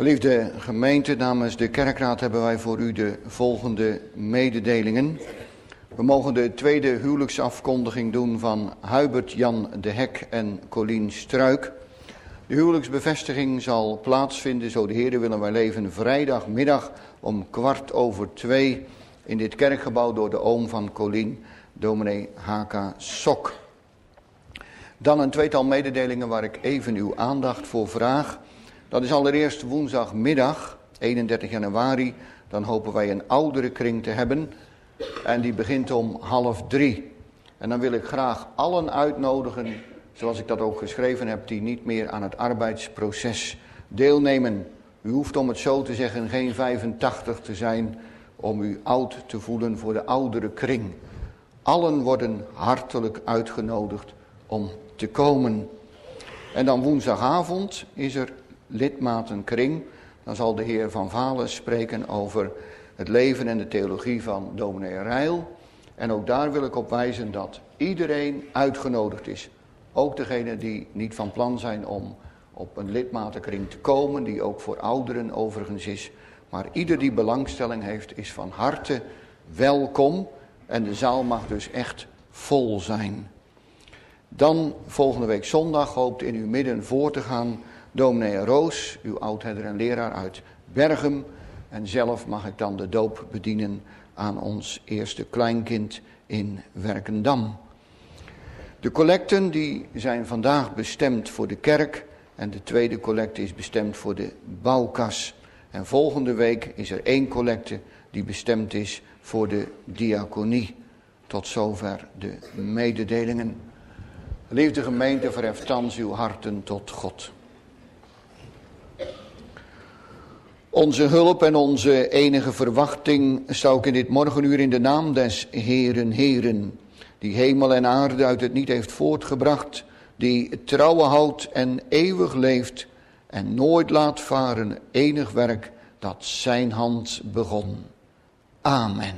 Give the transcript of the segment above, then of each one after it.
Geliefde gemeente, namens de kerkraad hebben wij voor u de volgende mededelingen. We mogen de tweede huwelijksafkondiging doen van Hubert Jan de Hek en Colien Struik. De huwelijksbevestiging zal plaatsvinden, zo de Heer willen wij leven, vrijdagmiddag om 2:15 in dit kerkgebouw door de oom van Colien, dominee H.K. Sok. Dan een tweetal mededelingen waar ik even uw aandacht voor vraag. Dat is allereerst woensdagmiddag, 31 januari. Dan hopen wij een ouderenkring te hebben. En die begint om 2:30. En dan wil ik graag allen uitnodigen, zoals ik dat ook geschreven heb, die niet meer aan het arbeidsproces deelnemen. U hoeft, om het zo te zeggen, geen 85 te zijn om u oud te voelen voor de ouderenkring. Allen worden hartelijk uitgenodigd om te komen. En dan woensdagavond is er lidmatenkring. Dan zal de heer Van Valen spreken over het leven en de theologie van dominee Rijl. En ook daar wil ik op wijzen dat iedereen uitgenodigd is. Ook degenen die niet van plan zijn om op een lidmatenkring te komen, die ook voor ouderen overigens is. Maar ieder die belangstelling heeft, is van harte welkom. En de zaal mag dus echt vol zijn. Dan volgende week zondag hoopt in uw midden voor te gaan dominee Roos, uw oudherder en leraar uit Berchem. En zelf mag ik dan de doop bedienen aan ons eerste kleinkind in Werkendam. De collecten die zijn vandaag bestemd voor de kerk en de tweede collecte is bestemd voor de bouwkas. En volgende week is er 1 collecte die bestemd is voor de diaconie. Tot zover de mededelingen. Geliefde gemeente, verhef thans uw harten tot God. Onze hulp en onze enige verwachting zou ik in dit morgenuur in de naam des Heren, die hemel en aarde uit het niet heeft voortgebracht, die trouwe houdt en eeuwig leeft en nooit laat varen enig werk dat zijn hand begon. Amen.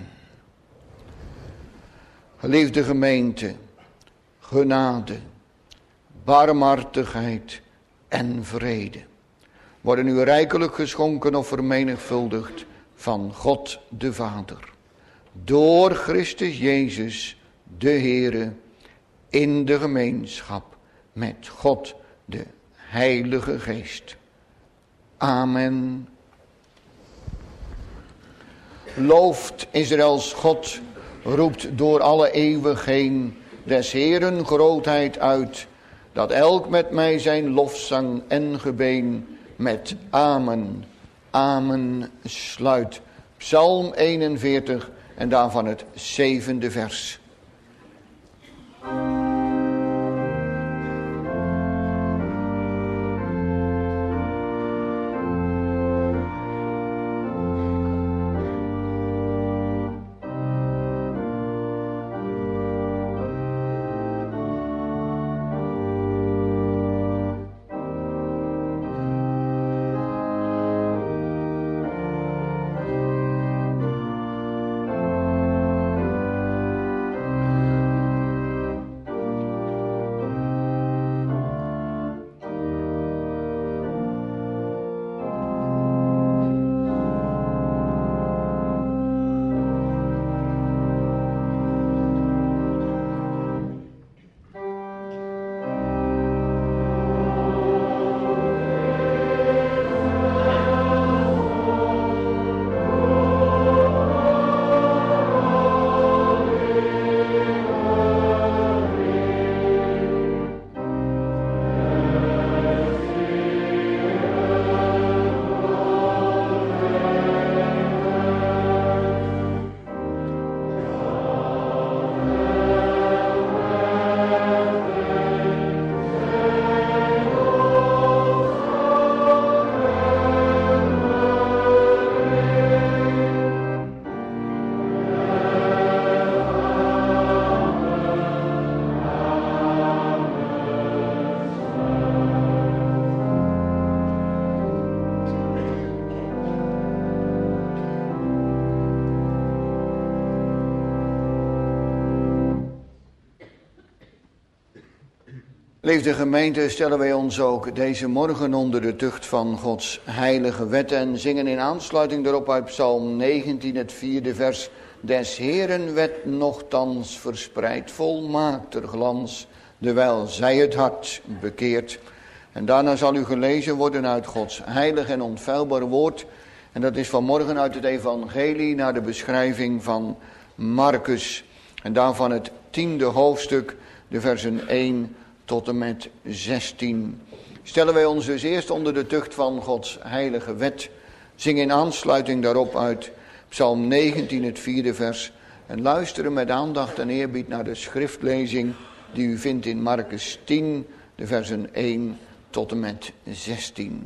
Geliefde gemeente, genade, barmhartigheid en vrede worden u rijkelijk geschonken of vermenigvuldigd van God de Vader, door Christus Jezus de Heere, in de gemeenschap met God de Heilige Geest. Amen. Looft Israëls God, roept door alle eeuwig heen des Heeren grootheid uit, dat elk met mij zijn lofzang en gebeen met amen, amen sluit. Psalm 41 en daarvan het 7e vers. Liefde gemeente, stellen wij ons ook deze morgen onder de tucht van Gods heilige wet en zingen in aansluiting daarop uit Psalm 19, het 4e vers. Des Heeren wet nochtans verspreidt volmaakter glans, terwijl zij het hart bekeert. En daarna zal u gelezen worden uit Gods heilig en onfeilbaar woord. En dat is vanmorgen uit het evangelie naar de beschrijving van Marcus. En daarvan het 10e hoofdstuk, de versen 1 tot en met 16. Stellen wij ons dus eerst onder de tucht van Gods heilige wet. Zing in aansluiting daarop uit Psalm 19, het 4e vers. En luisteren met aandacht en eerbied naar de schriftlezing die u vindt in Marcus 10, de versen 1 tot en met 16.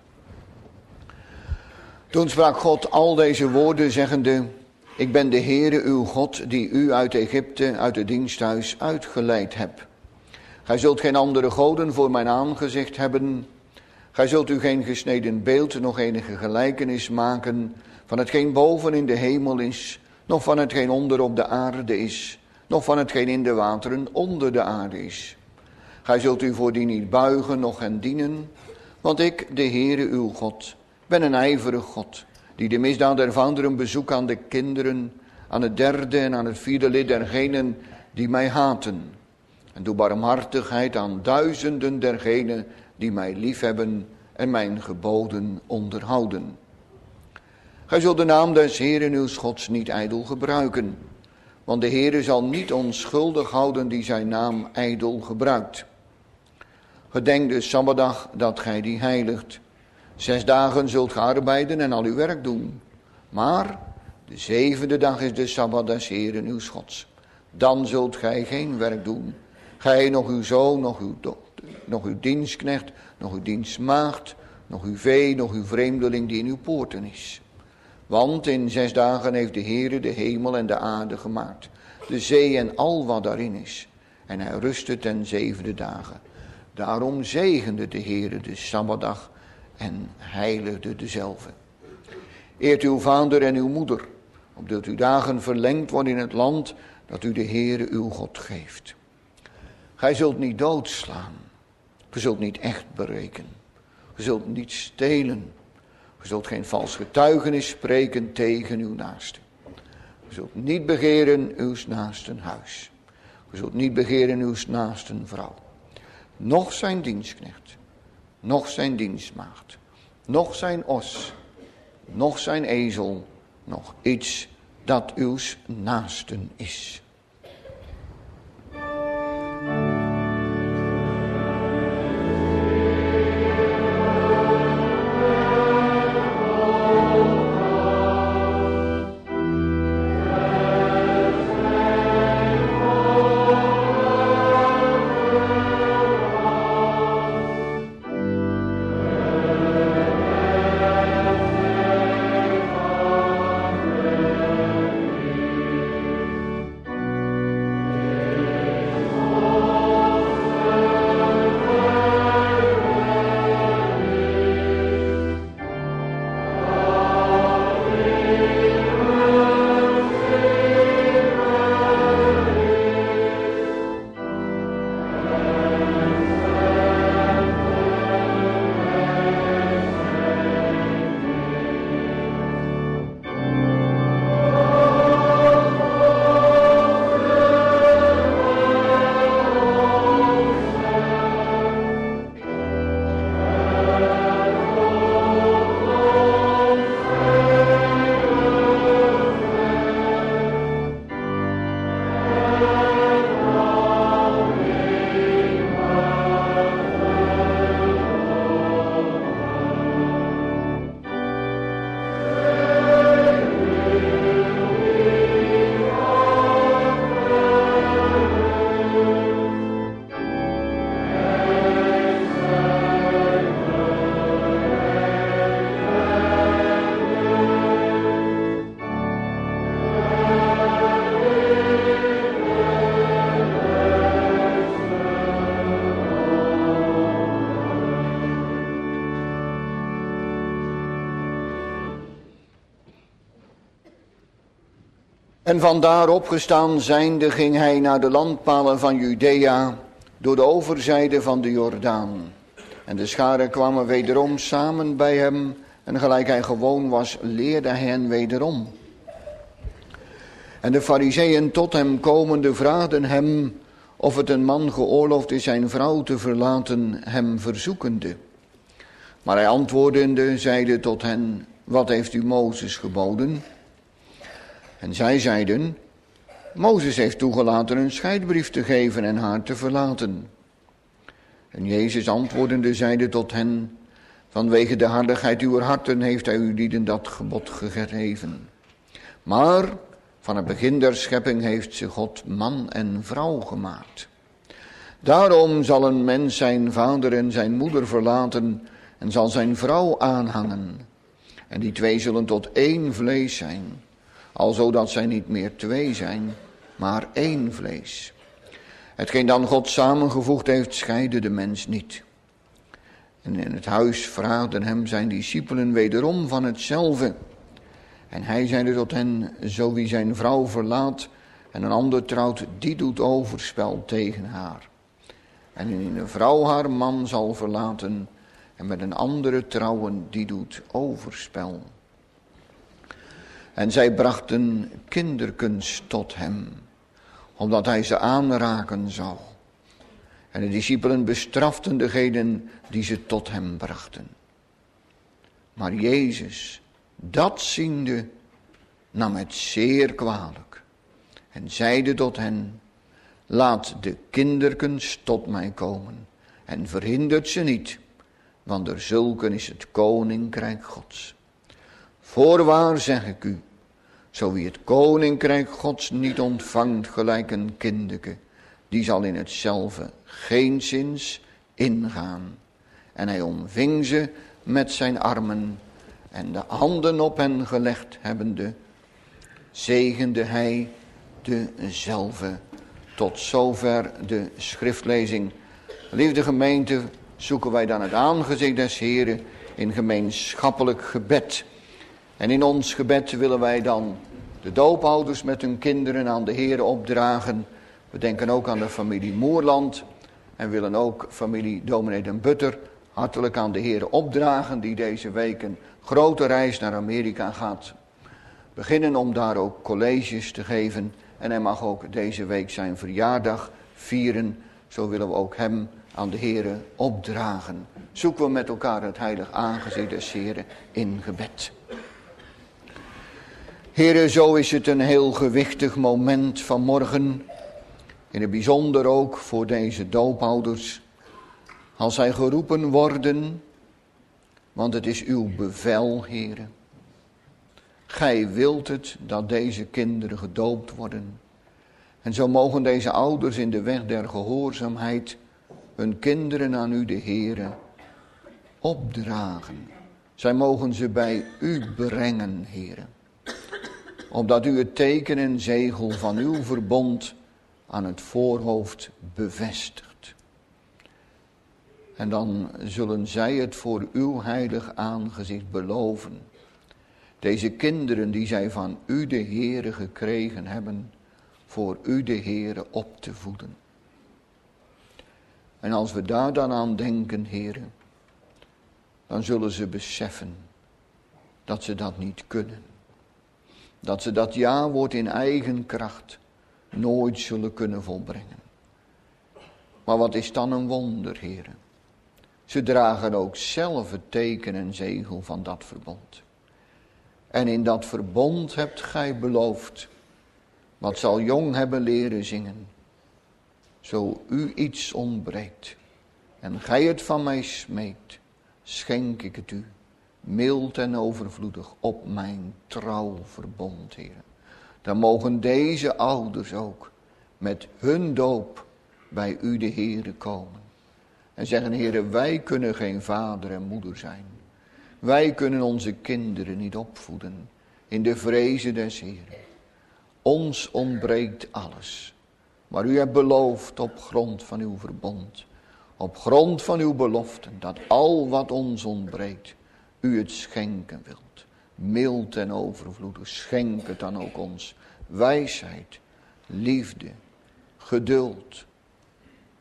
Toen sprak God al deze woorden zeggende: Ik ben de Heere uw God die u uit Egypte, uit het diensthuis uitgeleid heb. Gij zult geen andere goden voor mijn aangezicht hebben. Gij zult u geen gesneden beeld, nog enige gelijkenis maken van hetgeen boven in de hemel is, nog van hetgeen onder op de aarde is, nog van hetgeen in de wateren onder de aarde is. Gij zult u voor die niet buigen, noch hen dienen, want ik, de Heere uw God, ben een ijverig God, die de misdaad der vaderen bezoek aan de kinderen, aan het 3e en aan het 4e lid dergenen die mij haten. En doe barmhartigheid aan duizenden dergenen die mij liefhebben en mijn geboden onderhouden. Gij zult de naam des Heeren uws Gods niet ijdel gebruiken, want de Heere zal niet onschuldig houden die zijn naam ijdel gebruikt. Gedenk de Sabbatdag dat gij die heiligt. 6 dagen zult ge arbeiden en al uw werk doen. Maar de 7e dag is de Sabbat des Heeren uws Gods. Dan zult gij geen werk doen. Gij, nog uw zoon, nog uw dochter, nog uw dienstknecht, nog uw dienstmaagd, nog uw vee, nog uw vreemdeling die in uw poorten is. Want in 6 dagen heeft de Heere de hemel en de aarde gemaakt, de zee en al wat daarin is. En hij rustte ten 7e dagen. Daarom zegende de Heere de Sabbatdag en heiligde dezelve. Eert uw vader en uw moeder, opdat uw dagen verlengd worden in het land dat u de Heere uw God geeft. Gij zult niet doodslaan, ge zult niet echt berekenen, ge zult niet stelen, ge zult geen vals getuigenis spreken tegen uw naaste. Ge zult niet begeren uw naasten huis, ge zult niet begeren uw naasten vrouw, noch zijn dienstknecht, noch zijn dienstmaagd, noch zijn os, noch zijn ezel, noch iets dat uw naasten is. En vandaar opgestaan zijnde ging hij naar de landpalen van Judea, door de overzijde van de Jordaan. En de scharen kwamen wederom samen bij hem, en gelijk hij gewoon was, leerde hij hen wederom. En de Farizeeën tot hem komende vraagden hem of het een man geoorloofd is zijn vrouw te verlaten, hem verzoekende. Maar hij antwoordende zeide tot hen, wat heeft u Mozes geboden? En zij zeiden, Mozes heeft toegelaten een scheidbrief te geven en haar te verlaten. En Jezus antwoordende zeide tot hen, vanwege de hardigheid uw harten heeft hij u lieden dat gebod gegeven. Maar van het begin der schepping heeft ze God man en vrouw gemaakt. Daarom zal een mens zijn vader en zijn moeder verlaten en zal zijn vrouw aanhangen. En die twee zullen tot één vlees zijn, alzo dat zij niet meer twee zijn, maar één vlees. Hetgeen dan God samengevoegd heeft, scheidde de mens niet. En in het huis vraagden hem zijn discipelen wederom van hetzelfde. En hij zeide tot hen, zo wie zijn vrouw verlaat en een ander trouwt, die doet overspel tegen haar. En indien een vrouw haar man zal verlaten en met een andere trouwen, die doet overspel. En zij brachten kinderkens tot hem, omdat hij ze aanraken zou. En de discipelen bestraften degenen die ze tot hem brachten. Maar Jezus, dat ziende, nam het zeer kwalijk en zeide tot hen, laat de kinderkens tot mij komen en verhindert ze niet, want er zulken is het koninkrijk Gods. Voorwaar zeg ik u, zo wie het koninkrijk Gods niet ontvangt gelijk een kinderke, die zal in hetzelfde geenszins ingaan. En hij omving ze met zijn armen en de handen op hen gelegd hebbende, zegende hij dezelfde. Tot zover de schriftlezing. Liefde gemeente, zoeken wij dan het aangezicht des Heren in gemeenschappelijk gebed. En in ons gebed willen wij dan de doopouders met hun kinderen aan de Heren opdragen. We denken ook aan de familie Moerland en willen ook familie Dominee den Butter hartelijk aan de Heren opdragen, die deze week een grote reis naar Amerika gaat beginnen om daar ook colleges te geven. En hij mag ook deze week zijn verjaardag vieren. Zo willen we ook hem aan de Heren opdragen. Zoeken we met elkaar het heilig aangezicht des Heren in gebed. Heren, zo is het een heel gewichtig moment vanmorgen. In het bijzonder ook voor deze doopouders. Als zij geroepen worden, want het is uw bevel, Heren. Gij wilt het dat deze kinderen gedoopt worden. En zo mogen deze ouders in de weg der gehoorzaamheid hun kinderen aan u, de Heere, opdragen. Zij mogen ze bij u brengen, Heere. Opdat u het teken en zegel van uw verbond aan het voorhoofd bevestigt. En dan zullen zij het voor uw heilig aangezicht beloven. Deze kinderen die zij van u de Heere gekregen hebben, voor u de Heere op te voeden. En als we daar dan aan denken, Heere, dan zullen ze beseffen dat ze dat niet kunnen. Dat ze dat ja-woord in eigen kracht nooit zullen kunnen volbrengen. Maar wat is dan een wonder, Heere? Ze dragen ook zelf het teken en zegel van dat verbond. En in dat verbond hebt gij beloofd, wat zal jong hebben leren zingen, zo u iets ontbreekt en gij het van mij smeekt, schenk ik het u, mild en overvloedig op mijn trouw verbond, Heer. Dan mogen deze ouders ook met hun doop bij u de Heere komen. En zeggen, Heere, wij kunnen geen vader en moeder zijn. Wij kunnen onze kinderen niet opvoeden in de vrezen des Heeren. Ons ontbreekt alles. Maar u hebt beloofd op grond van uw verbond, op grond van uw beloften, dat al wat ons ontbreekt, u het schenken wilt. Mild en overvloedig, schenk het dan ook ons. Wijsheid, liefde, geduld.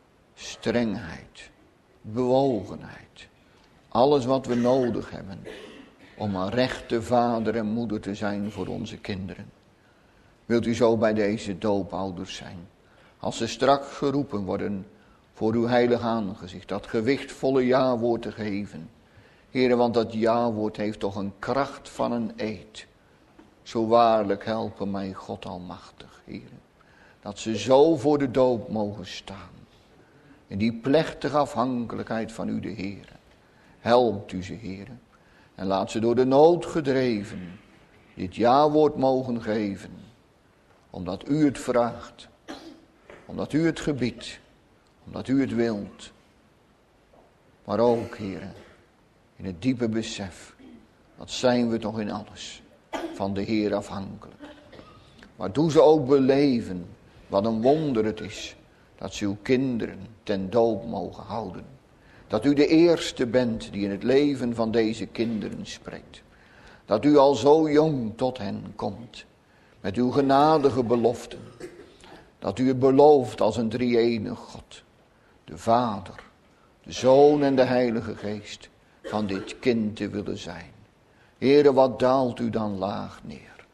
strengheid, bewogenheid. Alles wat we nodig hebben om een rechte vader en moeder te zijn voor onze kinderen. Wilt u zo bij deze doopouders zijn? Als ze straks geroepen worden voor uw heilig aangezicht, dat gewichtvolle ja-woord te geven. Heere, want dat ja-woord heeft toch een kracht van een eed. Zo waarlijk helpen mij God almachtig, Heere. Dat ze zo voor de doop mogen staan. In die plechtige afhankelijkheid van u de Heere. Helpt u ze, Heere. En laat ze door de nood gedreven dit ja-woord mogen geven. Omdat u het vraagt. Omdat u het gebiedt. Omdat u het wilt. Maar ook, Heere, in het diepe besef. Dat zijn we toch in alles van de Heer afhankelijk. Maar doe ze ook beleven wat een wonder het is. Dat ze uw kinderen ten doop mogen houden. Dat u de eerste bent die in het leven van deze kinderen spreekt. Dat u al zo jong tot hen komt. Met uw genadige beloften. Dat u het belooft als een drie-enig God. De Vader, de Zoon en de Heilige Geest. Van dit kind te willen zijn. Heere, wat daalt u dan laag neer.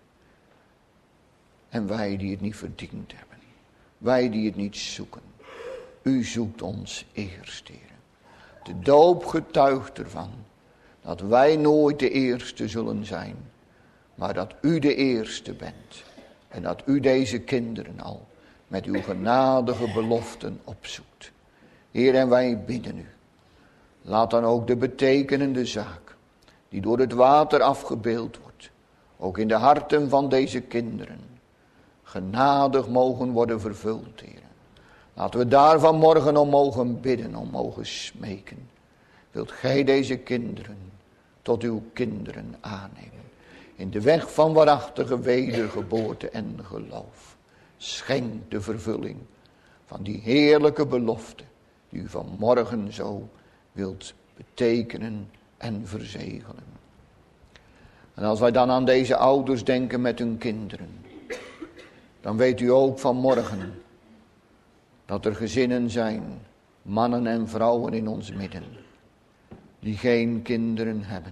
En wij die het niet verdiend hebben. Wij die het niet zoeken. U zoekt ons eerst, Heere. De doop getuigt ervan. Dat wij nooit de eerste zullen zijn. Maar dat u de eerste bent. En dat u deze kinderen al met uw genadige beloften opzoekt. Heer, en wij bidden u. Laat dan ook de betekenende zaak, die door het water afgebeeld wordt, ook in de harten van deze kinderen, genadig mogen worden vervuld, Heer. Laten we daar vanmorgen om mogen bidden, om mogen smeken. Wilt gij deze kinderen tot uw kinderen aannemen, in de weg van waarachtige wedergeboorte en geloof. Schenk de vervulling van die heerlijke belofte, die u vanmorgen zo wilt betekenen en verzegelen. En als wij dan aan deze ouders denken met hun kinderen, dan weet u ook vanmorgen dat er gezinnen zijn, mannen en vrouwen in ons midden, die geen kinderen hebben.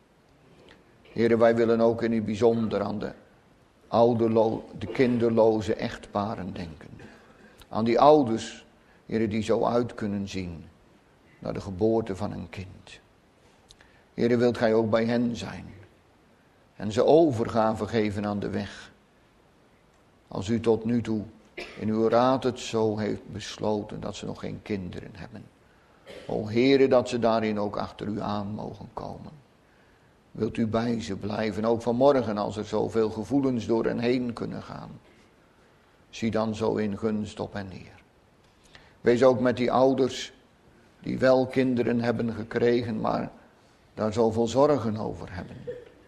Heren, wij willen ook in het bijzonder aan de kinderloze echtparen denken. Aan die ouders, heren, die zo uit kunnen zien naar de geboorte van een kind. Heren, wilt gij ook bij hen zijn en ze overgave geven aan de weg. Als u tot nu toe in uw raad het zo heeft besloten dat ze nog geen kinderen hebben. O Heren, dat ze daarin ook achter u aan mogen komen. Wilt u bij ze blijven, ook vanmorgen als er zoveel gevoelens door hen heen kunnen gaan. Zie dan zo in gunst op hen neer. Wees ook met die ouders die wel kinderen hebben gekregen, maar daar zoveel zorgen over hebben.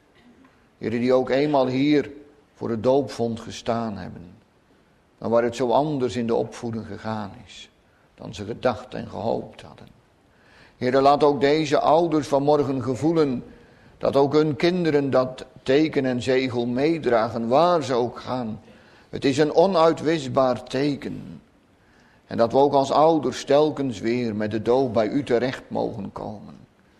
Heren, die ook eenmaal hier voor het doopvond gestaan hebben. Maar waar het zo anders in de opvoeding gegaan is dan ze gedacht en gehoopt hadden. Heren, laat ook deze ouders vanmorgen gevoelen dat ook hun kinderen dat teken en zegel meedragen, waar ze ook gaan. Het is een onuitwisbaar teken. En dat we ook als ouders telkens weer met de doop bij u terecht mogen komen.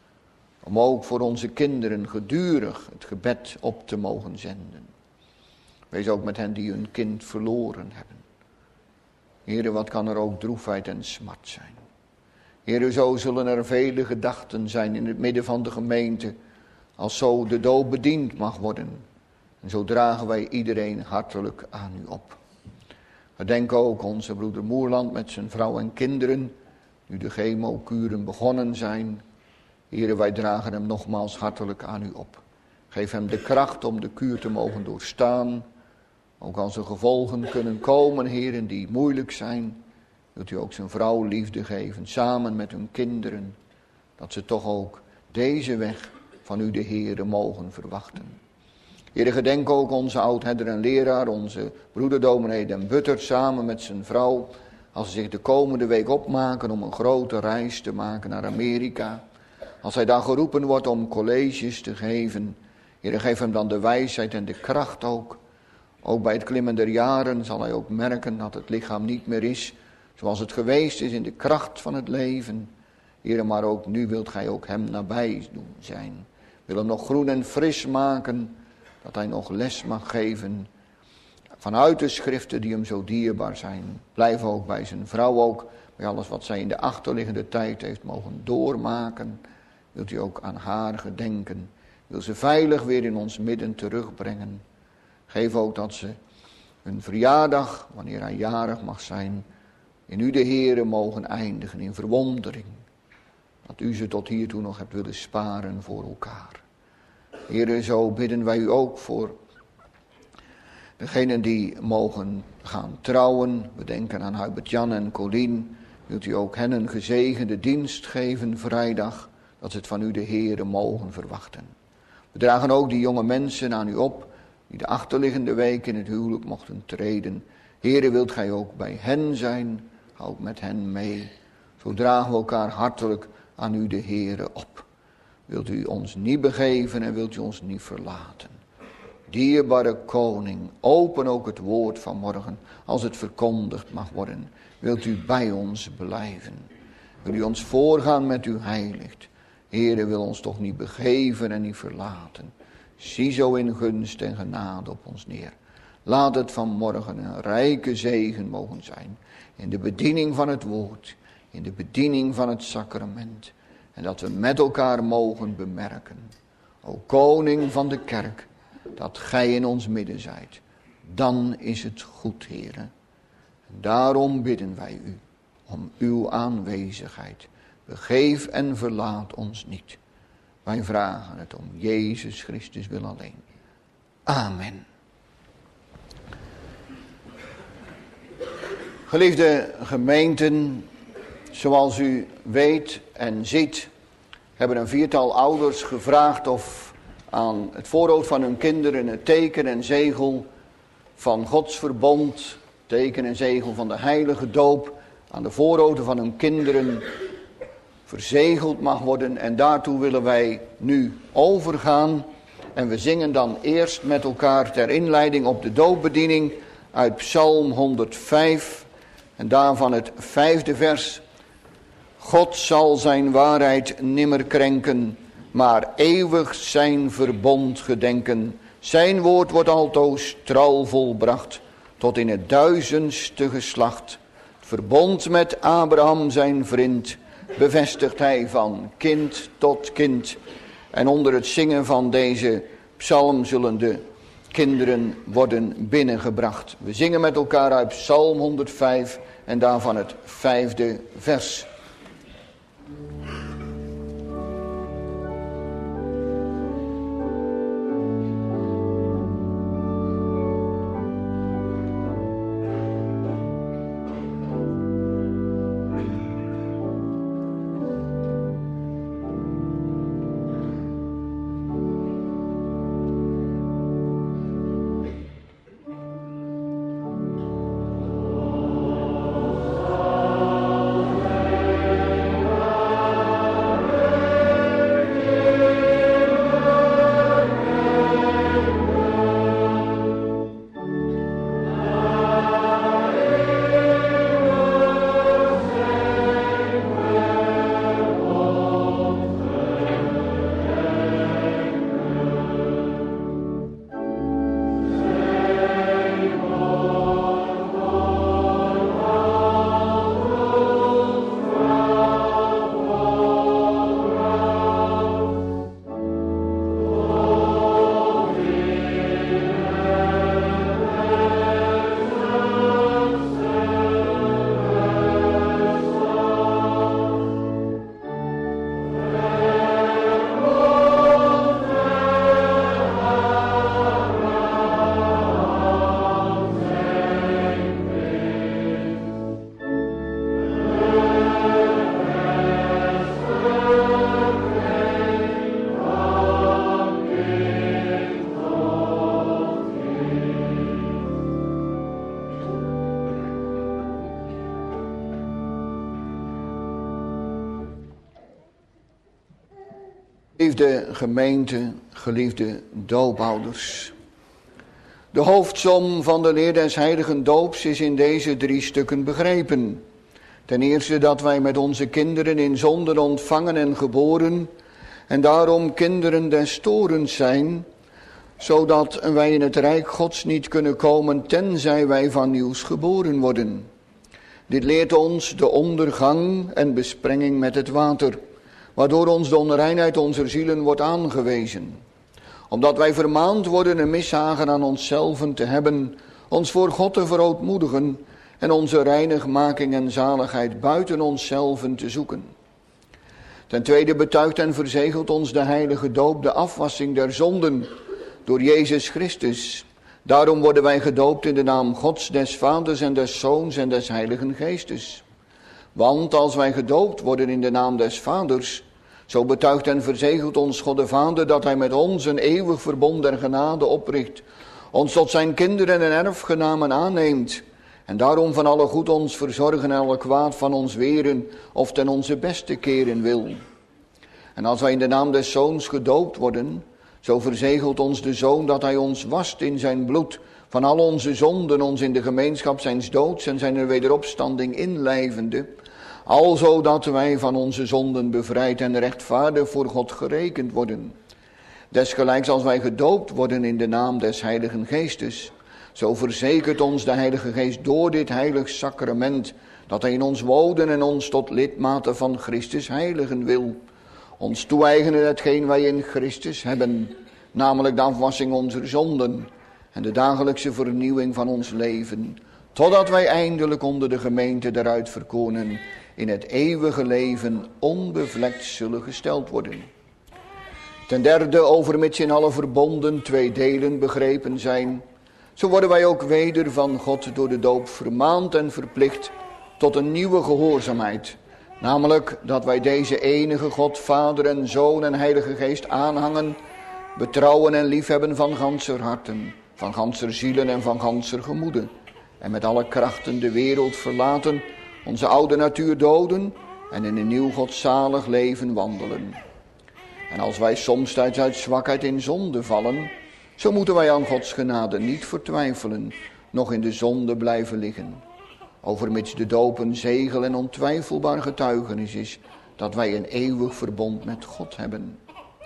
Om ook voor onze kinderen gedurig het gebed op te mogen zenden. Wees ook met hen die hun kind verloren hebben. Heere, wat kan er ook droefheid en smart zijn. Heere, zo zullen er vele gedachten zijn in het midden van de gemeente, als zo de doop bediend mag worden. En zo dragen wij iedereen hartelijk aan u op. We denken ook onze broeder Moerland met zijn vrouw en kinderen, nu de chemokuren begonnen zijn. Heere, wij dragen hem nogmaals hartelijk aan u op. Geef hem de kracht om de kuur te mogen doorstaan. Ook als er gevolgen kunnen komen, heren, die moeilijk zijn, wilt u ook zijn vrouw liefde geven, samen met hun kinderen, dat ze toch ook deze weg van u de Heere mogen verwachten. Heere, gedenk ook onze oudherder en leraar, onze broeder dominee Den Butter, samen met zijn vrouw, als ze zich de komende week opmaken om een grote reis te maken naar Amerika. Als hij daar geroepen wordt om colleges te geven, Heere, geef hem dan de wijsheid en de kracht ook. Ook bij het klimmen der jaren zal hij ook merken dat het lichaam niet meer is Zoals het geweest is in de kracht van het leven. Heere, maar ook nu wilt gij ook hem nabij doen zijn. Wil hem nog groen en fris maken, dat hij nog les mag geven vanuit de schriften die hem zo dierbaar zijn. Blijf ook bij zijn vrouw ook, bij alles wat zij in de achterliggende tijd heeft mogen doormaken. Wilt u ook aan haar gedenken. Wil ze veilig weer in ons midden terugbrengen. Geef ook dat ze hun verjaardag, wanneer hij jarig mag zijn, in u de Heere mogen eindigen in verwondering. Dat u ze tot hiertoe nog hebt willen sparen voor elkaar. Heere, zo bidden wij u ook voor degenen die mogen gaan trouwen. We denken aan Hubert-Jan en Colien. Wilt u ook hen een gezegende dienst geven vrijdag, dat ze het van u de Heere mogen verwachten. We dragen ook die jonge mensen aan u op, die de achterliggende week in het huwelijk mochten treden. Heere, wilt gij ook bij hen zijn, hou ook met hen mee. Zo dragen we elkaar hartelijk aan u de Heere op. Wilt u ons niet begeven en wilt u ons niet verlaten. Dierbare koning, open ook het woord van morgen, als het verkondigd mag worden. Wilt u bij ons blijven. Wil u ons voorgaan met uw heiligt. Heere, wil ons toch niet begeven en niet verlaten. Zie zo in gunst en genade op ons neer. Laat het vanmorgen een rijke zegen mogen zijn. In de bediening van het woord. In de bediening van het sacrament. En dat we met elkaar mogen bemerken. O koning van de kerk. Dat gij in ons midden zijt. Dan is het goed, Heere. Daarom bidden wij u. Om uw aanwezigheid. Begeef en verlaat ons niet. Wij vragen het om Jezus Christus wil alleen. Amen. Geliefde gemeenten, zoals u weet en ziet, hebben een viertal ouders gevraagd of aan het voorhoofd van hun kinderen het teken en zegel van Gods verbond, teken en zegel van de heilige doop, aan de voorhoofden van hun kinderen verzegeld mag worden. En daartoe willen wij nu overgaan. En we zingen dan eerst met elkaar ter inleiding op de doopbediening uit Psalm 105. En daarvan het 5e vers. God zal zijn waarheid nimmer krenken, maar eeuwig zijn verbond gedenken. Zijn woord wordt altoos trouw volbracht, tot in het 1000ste geslacht. Het verbond met Abraham zijn vriend, bevestigt hij van kind tot kind. En onder het zingen van deze psalm zullen de kinderen worden binnengebracht. We zingen met elkaar uit Psalm 105 en daarvan het 5e vers. Geliefde gemeente, geliefde doopouders. De hoofdsom van de leer des heiligen doops is in deze 3 stukken begrepen. Ten eerste dat wij met onze kinderen in zonden ontvangen en geboren en daarom kinderen des torens zijn, zodat wij in het rijk Gods niet kunnen komen tenzij wij van nieuws geboren worden. Dit leert ons de ondergang en besprenging met het water, waardoor ons de onreinheid onze zielen wordt aangewezen. Omdat wij vermaand worden een mishagen aan onszelven te hebben, ons voor God te verootmoedigen en onze reinigmaking en zaligheid buiten onszelven te zoeken. Ten tweede betuigt en verzegelt ons de heilige doop de afwassing der zonden door Jezus Christus. Daarom worden wij gedoopt in de naam Gods, des Vaders en des Zoons en des Heiligen Geestes. Want als wij gedoopt worden in de naam des Vaders, zo betuigt en verzegelt ons God de Vader dat hij met ons een eeuwig verbond der genade opricht, ons tot zijn kinderen en erfgenamen aanneemt, en daarom van alle goed ons verzorgen en alle kwaad van ons weren of ten onze beste keren wil. En als wij in de naam des Zoons gedoopt worden, zo verzegelt ons de Zoon dat hij ons wast in zijn bloed, van al onze zonden ons in de gemeenschap zijns doods en zijn wederopstanding inlijvende, alzo dat wij van onze zonden bevrijd en rechtvaardig voor God gerekend worden. Desgelijks als wij gedoopt worden in de naam des Heiligen Geestes, zo verzekert ons de Heilige Geest door dit heilig sacrament, dat hij in ons wonen en ons tot lidmaten van Christus heiligen wil. Ons toe-eigenen hetgeen wij in Christus hebben, namelijk de afwassing onze zonden en de dagelijkse vernieuwing van ons leven, totdat wij eindelijk onder de gemeente der uitverkorenen in het eeuwige leven onbevlekt zullen gesteld worden. Ten derde, overmits in alle verbonden twee delen begrepen zijn, zo worden wij ook weder van God door de doop vermaand en verplicht tot een nieuwe gehoorzaamheid. Namelijk dat wij deze enige God, Vader en Zoon en Heilige Geest aanhangen, betrouwen en liefhebben van ganser harten, van ganser zielen en van ganser gemoeden. En met alle krachten de wereld verlaten, onze oude natuur doden en in een nieuw godzalig leven wandelen. En als wij soms uit zwakheid in zonde vallen, zo moeten wij aan Gods genade niet vertwijfelen, noch in de zonde blijven liggen. Overmits de doop een zegel en ontwijfelbaar getuigenis is dat wij een eeuwig verbond met God hebben.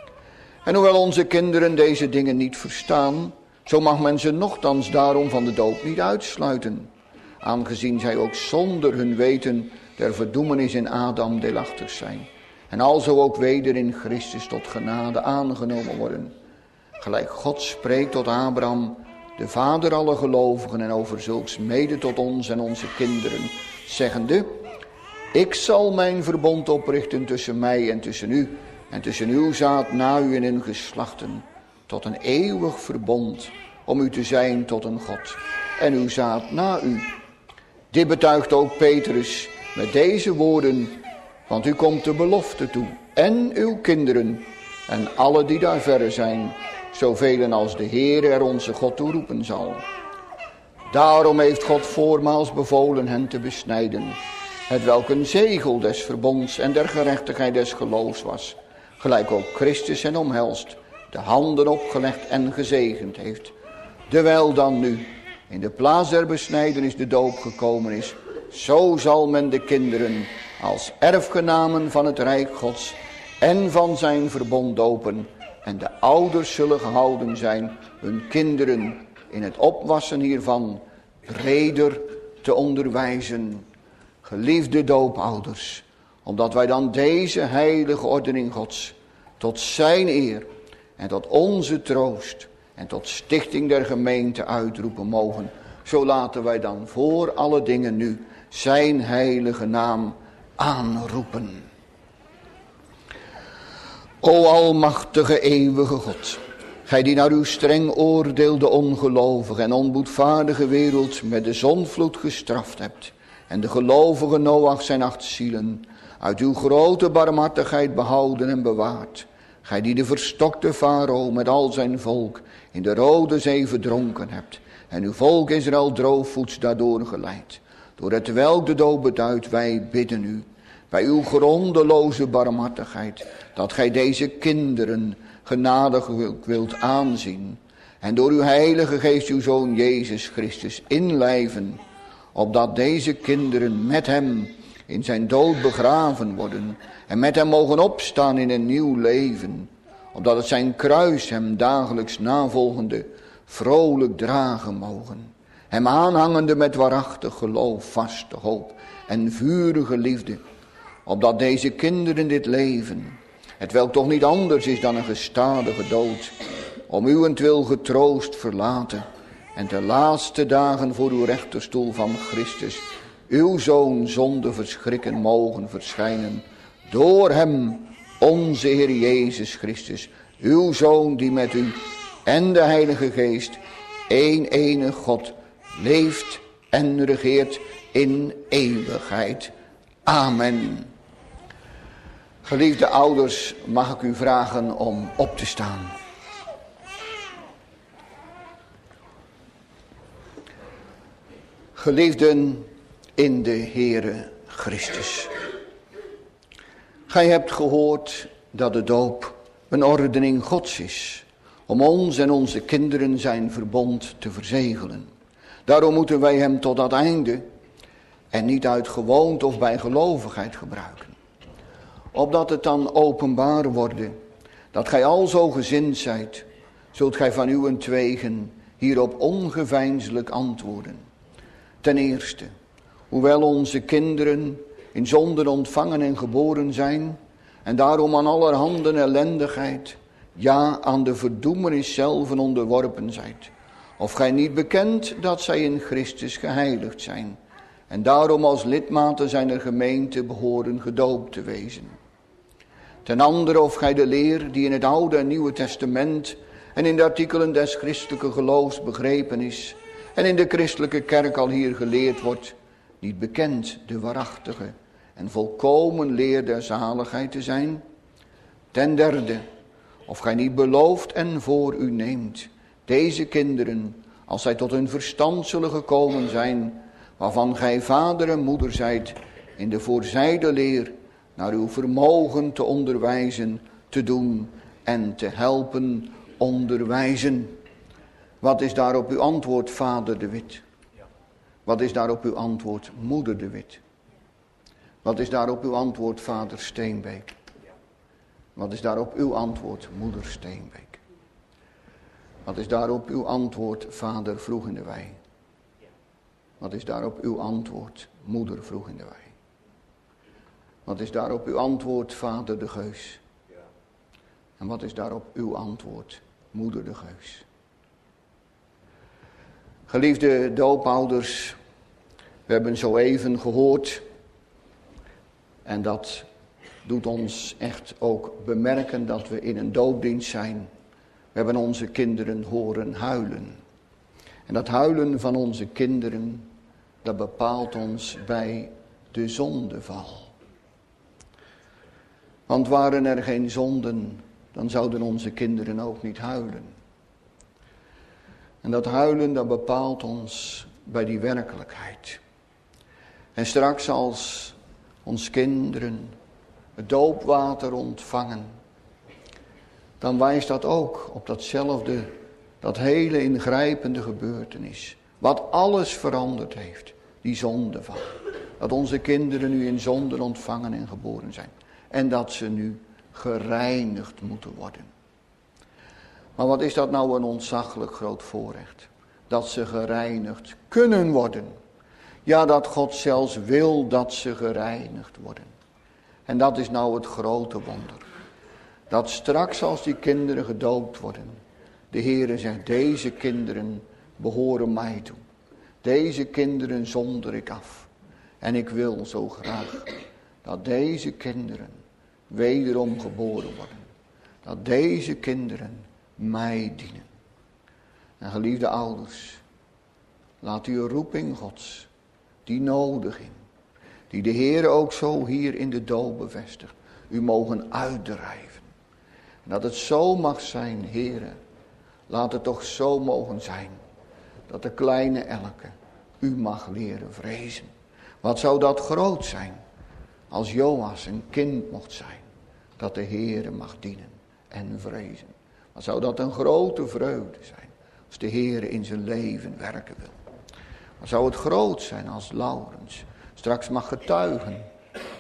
En hoewel onze kinderen deze dingen niet verstaan, zo mag men ze nochtans daarom van de doop niet uitsluiten, aangezien zij ook zonder hun weten der verdoemenis in Adam deelachtig zijn, en alzo ook weder in Christus tot genade aangenomen worden. Gelijk God spreekt tot Abraham, de vader aller gelovigen, en over zulks mede tot ons en onze kinderen, zeggende: ik zal mijn verbond oprichten tussen mij en tussen uw zaad na u en in geslachten, tot een eeuwig verbond, om u te zijn tot een God, en uw zaad na u. Dit betuigt ook Petrus met deze woorden, want u komt de belofte toe, en uw kinderen, en alle die daar verre zijn, zoveel als de Heer er onze God toe roepen zal. Daarom heeft God voormaals bevolen hen te besnijden, hetwelk een zegel des verbonds en der gerechtigheid des geloofs was, gelijk ook Christus hen omhelst, de handen opgelegd en gezegend heeft. Terwijl dan nu in de plaats der besnijdenis de doop gekomen is, zo zal men de kinderen als erfgenamen van het rijk Gods en van zijn verbond dopen, en de ouders zullen gehouden zijn hun kinderen in het opwassen hiervan breder te onderwijzen. Geliefde doopouders, omdat wij dan deze heilige ordening Gods tot zijn eer en tot onze troost en tot stichting der gemeente uitroepen mogen, zo laten wij dan voor alle dingen nu zijn heilige naam aanroepen. O almachtige eeuwige God, gij die naar uw streng oordeel de ongelovige en onboedvaardige wereld met de zonvloed gestraft hebt, en de gelovige Noach zijn 8 zielen uit uw grote barmhartigheid behouden en bewaard. Gij die de verstokte farao met al zijn volk in de Rode Zee verdronken hebt, en uw volk Israël droogvoets daardoor geleid. Door het welk de dood beduidt, wij bidden u, bij uw grondeloze barmhartigheid, dat gij deze kinderen genadig wilt aanzien, en door uw heilige geest uw Zoon Jezus Christus inlijven, opdat deze kinderen met hem in zijn dood begraven worden en met hem mogen opstaan in een nieuw leven, opdat het zijn kruis hem dagelijks navolgende vrolijk dragen mogen, hem aanhangende met waarachtig geloof, vaste hoop en vurige liefde, opdat deze kinderen dit leven, hetwelk toch niet anders is dan een gestadige dood, om uwentwil getroost verlaten en de laatste dagen voor uw rechterstoel van Christus, uw Zoon zonde verschrikken mogen verschijnen, door hem, onze Heer Jezus Christus, uw Zoon die met u en de Heilige Geest, één enig God, leeft en regeert in eeuwigheid. Amen. Geliefde ouders, mag ik u vragen om op te staan. Geliefden in de Heere Christus. Gij hebt gehoord dat de doop een ordening Gods is, om ons en onze kinderen zijn verbond te verzegelen. Daarom moeten wij hem tot dat einde en niet uit gewoonte of bij gelovigheid gebruiken. Opdat het dan openbaar worden dat gij alzo gezind zijt, zult gij van uwentwegen hierop ongeveinselijk antwoorden. Ten eerste, hoewel onze kinderen in zonde ontvangen en geboren zijn, en daarom aan allerhande ellendigheid, ja aan de verdoemenis zelf onderworpen zijt, of gij niet bekent dat zij in Christus geheiligd zijn, en daarom als lidmaten zijner gemeente behoren gedoopt te wezen. Ten andere, of gij de leer die in het Oude en Nieuwe Testament en in de artikelen des christelijke geloofs begrepen is, en in de christelijke kerk al hier geleerd wordt, niet bekend de waarachtige en volkomen leer der zaligheid te zijn. Ten derde, of gij niet belooft en voor u neemt deze kinderen, als zij tot hun verstand zullen gekomen zijn, waarvan gij vader en moeder zijt, in de voorzijde leer naar uw vermogen te onderwijzen, te doen en te helpen onderwijzen. Wat is daarop uw antwoord, vader de Wit? Wat is daarop uw antwoord, moeder de Wit? Wat is daarop uw antwoord, vader Steenbeek? Wat is daarop uw antwoord, moeder Steenbeek? Wat is daarop uw antwoord, vader Vroeg in de Wei? Wat is daarop uw antwoord, moeder Vroeg in de Wei? Wat is daarop uw antwoord, vader de Geus? En wat is daarop uw antwoord, moeder de Geus? Geliefde doopouders, we hebben zo even gehoord, en dat doet ons echt ook bemerken dat we in een doopdienst zijn. We hebben onze kinderen horen huilen. En dat huilen van onze kinderen, dat bepaalt ons bij de zondeval. Want waren er geen zonden, dan zouden onze kinderen ook niet huilen. En dat huilen, dat bepaalt ons bij die werkelijkheid. En straks als ons kinderen het doopwater ontvangen, dan wijst dat ook op datzelfde, dat hele ingrijpende gebeurtenis. Wat alles veranderd heeft, die zondeval. Dat onze kinderen nu in zonde ontvangen en geboren zijn. En dat ze nu gereinigd moeten worden. Maar wat is dat nou een ontzaglijk groot voorrecht. Dat ze gereinigd kunnen worden. Ja, dat God zelfs wil dat ze gereinigd worden. En dat is nou het grote wonder. Dat straks als die kinderen gedoopt worden, de Heere zegt, deze kinderen behoren mij toe. Deze kinderen zonder ik af. En ik wil zo graag dat deze kinderen wederom geboren worden. Dat deze kinderen mij dienen. En geliefde ouders, laat uw roeping Gods, die nodiging, die de Heer ook zo hier in de doop bevestigt, u mogen uitdrijven. En dat het zo mag zijn, Heere, laat het toch zo mogen zijn, dat de kleine Elke u mag leren vrezen. Wat zou dat groot zijn, als Joas een kind mocht zijn, dat de Heere mag dienen en vrezen. Wat zou dat een grote vreugde zijn, als de Heere in zijn leven werken wil. Wat zou het groot zijn als Laurens straks mag getuigen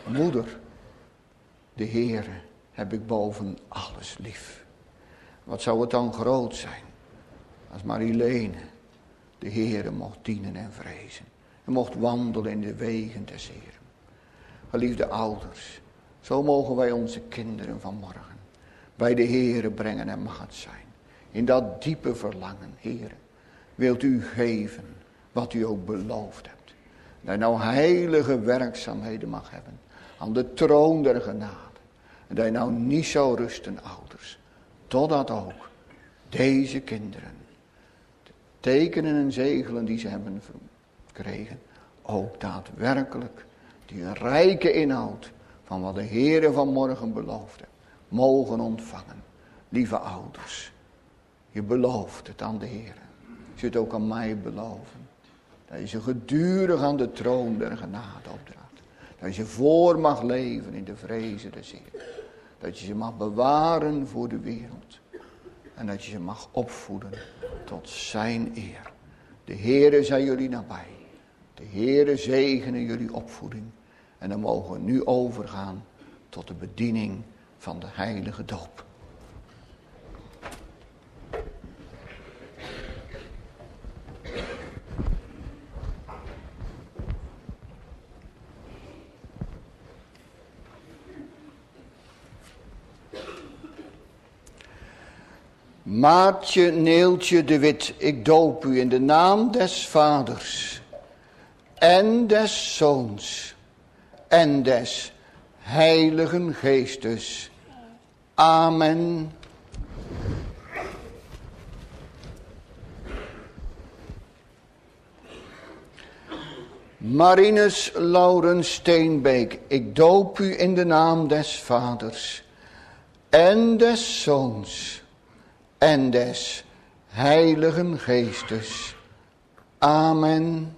moeder, de Heere heb ik boven alles lief. Wat zou het dan groot zijn als Marilene de Heere mocht dienen en vrezen. En mocht wandelen in de wegen des Heeren. Geliefde ouders, zo mogen wij onze kinderen vanmorgen bij de Heere brengen en mag het zijn. In dat diepe verlangen, Heere, wilt u geven wat u ook beloofd hebt. Dat hij nou heilige werkzaamheden mag hebben aan de troon der genade. En dat hij nou niet zou rusten, ouders, totdat ook deze kinderen, de tekenen en zegelen die ze hebben gekregen, ook daadwerkelijk die rijke inhoud van wat de Heere vanmorgen beloofde, mogen ontvangen. Lieve ouders, je belooft het aan de Heere. Je het ook aan mij beloven. Dat je ze gedurig aan de troon der genade opdraagt. Dat je ze voor mag leven in de vrezen des Heeren. Dat je ze mag bewaren voor de wereld. En dat je ze mag opvoeden tot zijn eer. De Heere zij jullie nabij. De Heere zegene jullie opvoeding. En dan mogen we nu overgaan tot de bediening van de heilige doop. Maartje Neeltje de Wit, ik doop u in de naam des Vaders en des Zoons en des Heiligen Geestes. Amen. Marinus Laurens Steenbeek, ik doop u in de naam des Vaders en des Zoons en des Heiligen Geestes. Amen.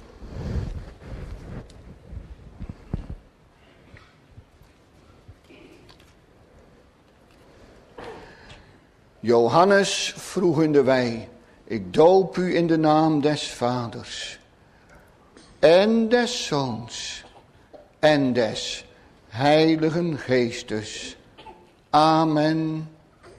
Johannes vroeg in de wei, ik doop u in de naam des Vaders en des Zoons en des Heiligen Geestes. Amen.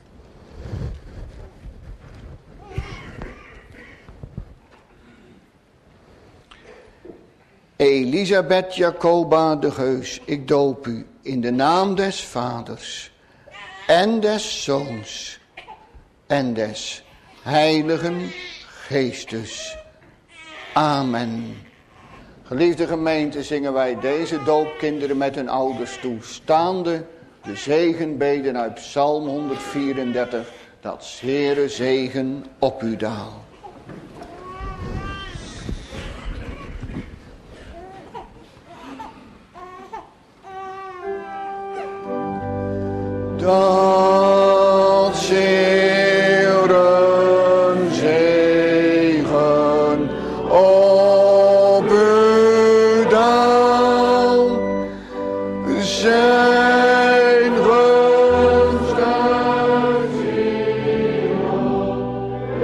Elisabeth Jacoba de Geus, ik doop u in de naam des Vaders en des Zoons en des Heiligen Geestes. Amen. Geliefde gemeente, zingen wij deze doopkinderen met hun ouders toe, staande de zegenbeden uit Psalm 134, dat 's Heere zegen op u daal. Dat Heeren zegen op u daal, zijn gunst en ziel op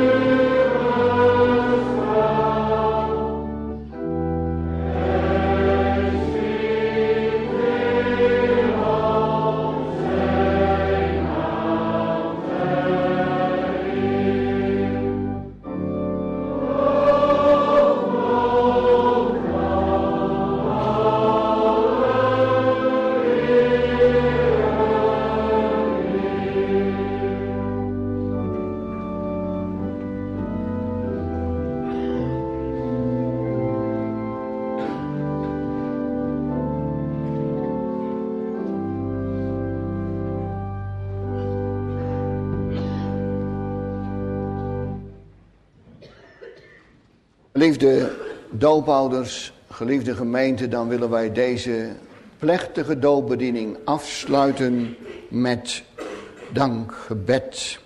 Geliefde doopouders, geliefde gemeente, dan willen wij deze plechtige doopbediening afsluiten met dankgebed.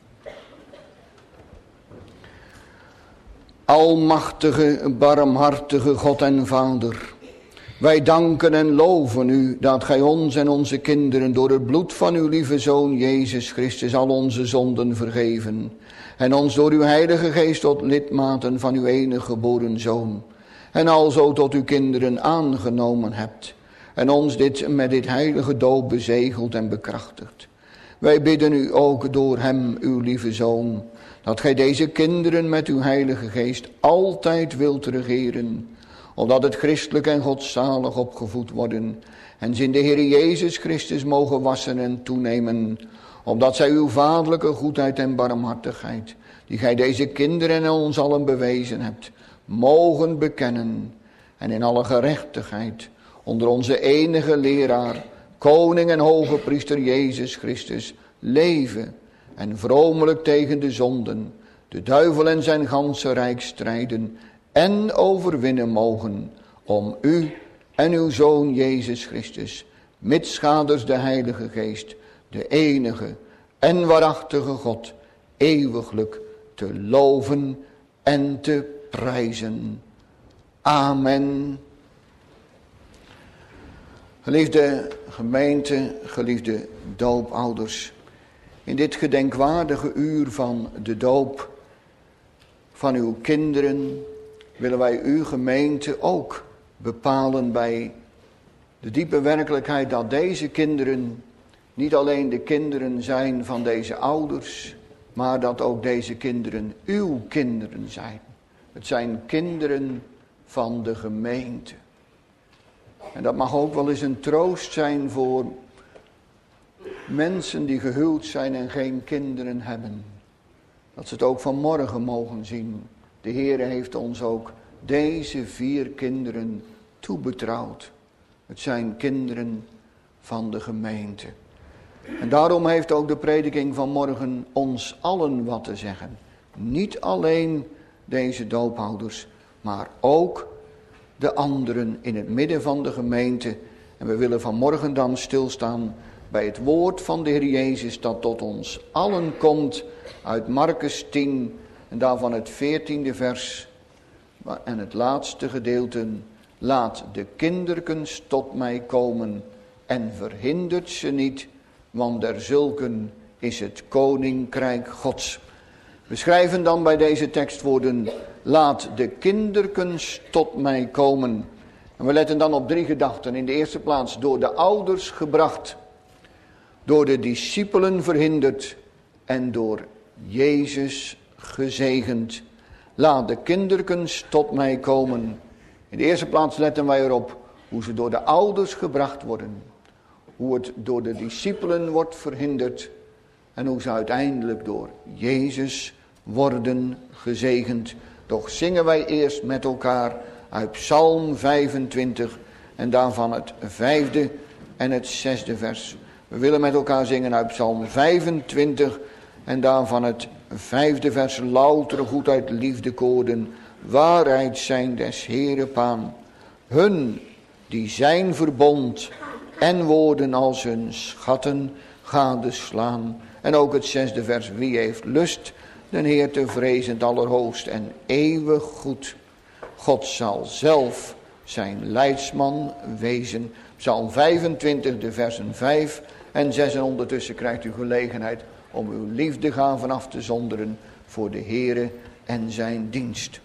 Almachtige, barmhartige God en Vader, wij danken en loven u dat gij ons en onze kinderen door het bloed van uw lieve Zoon Jezus Christus al onze zonden vergeven en ons door uw Heilige Geest tot lidmaten van uw enige geboren Zoon en alzo tot uw kinderen aangenomen hebt en ons met dit heilige doop bezegelt en bekrachtigt. Wij bidden u ook door hem, uw lieve Zoon, dat gij deze kinderen met uw heilige geest altijd wilt regeren, opdat het christelijk en godzalig opgevoed worden en ze in de Heer Jezus Christus mogen wassen en toenemen, opdat zij uw vaderlijke goedheid en barmhartigheid, die gij deze kinderen en ons allen bewezen hebt, mogen bekennen en in alle gerechtigheid onder onze enige leraar, koning en hoge priester Jezus Christus, leven en vromelijk tegen de zonden, de duivel en zijn ganse rijk strijden en overwinnen mogen, om u en uw Zoon Jezus Christus, mitschaders de Heilige Geest, de enige en waarachtige God, eeuwiglijk te loven en te prijzen. Amen. Geliefde gemeente, geliefde doopouders, in dit gedenkwaardige uur van de doop van uw kinderen willen wij uw gemeente ook bepalen bij de diepe werkelijkheid dat deze kinderen niet alleen de kinderen zijn van deze ouders, maar dat ook deze kinderen uw kinderen zijn. Het zijn kinderen van de gemeente. En dat mag ook wel eens een troost zijn voor mensen die gehuwd zijn en geen kinderen hebben. Dat ze het ook vanmorgen mogen zien. De Heer heeft ons ook deze 4 kinderen toebetrouwd. Het zijn kinderen van de gemeente. En daarom heeft ook de prediking van morgen ons allen wat te zeggen. Niet alleen deze doophouders, maar ook de anderen in het midden van de gemeente. En we willen vanmorgen dan stilstaan bij het woord van de Heer Jezus dat tot ons allen komt uit Markus 10 en daarvan het 14e vers en het laatste gedeelte. Laat de kinderkens tot mij komen en verhindert ze niet, want derzulken is het koninkrijk Gods. We schrijven dan bij deze tekstwoorden, laat de kinderkens tot mij komen. En we letten dan op 3 gedachten. In de eerste plaats door de ouders gebracht, door de discipelen verhinderd en door Jezus gezegend. Laat de kinderkens tot mij komen. In de eerste plaats letten wij erop hoe ze door de ouders gebracht worden. Hoe het door de discipelen wordt verhinderd. En hoe ze uiteindelijk door Jezus worden gezegend. Doch zingen wij eerst met elkaar uit Psalm 25 en daarvan het 5e en het 6e vers. We willen met elkaar zingen uit Psalm 25 en daarvan het 5e vers. Loutere goedheid, liefde koorden, waarheid zijn des Heeren paan. Hun die zijn verbond en woorden als hun schatten gadeslaan. En ook het 6e vers. Wie heeft lust den Heer te vrezen, allerhoogst en eeuwig goed. God zal zelf zijn leidsman wezen. Psalm 25, de versen 5 en 6. En ondertussen krijgt u gelegenheid om uw liefdegaven af te zonderen voor de Heere en zijn dienst.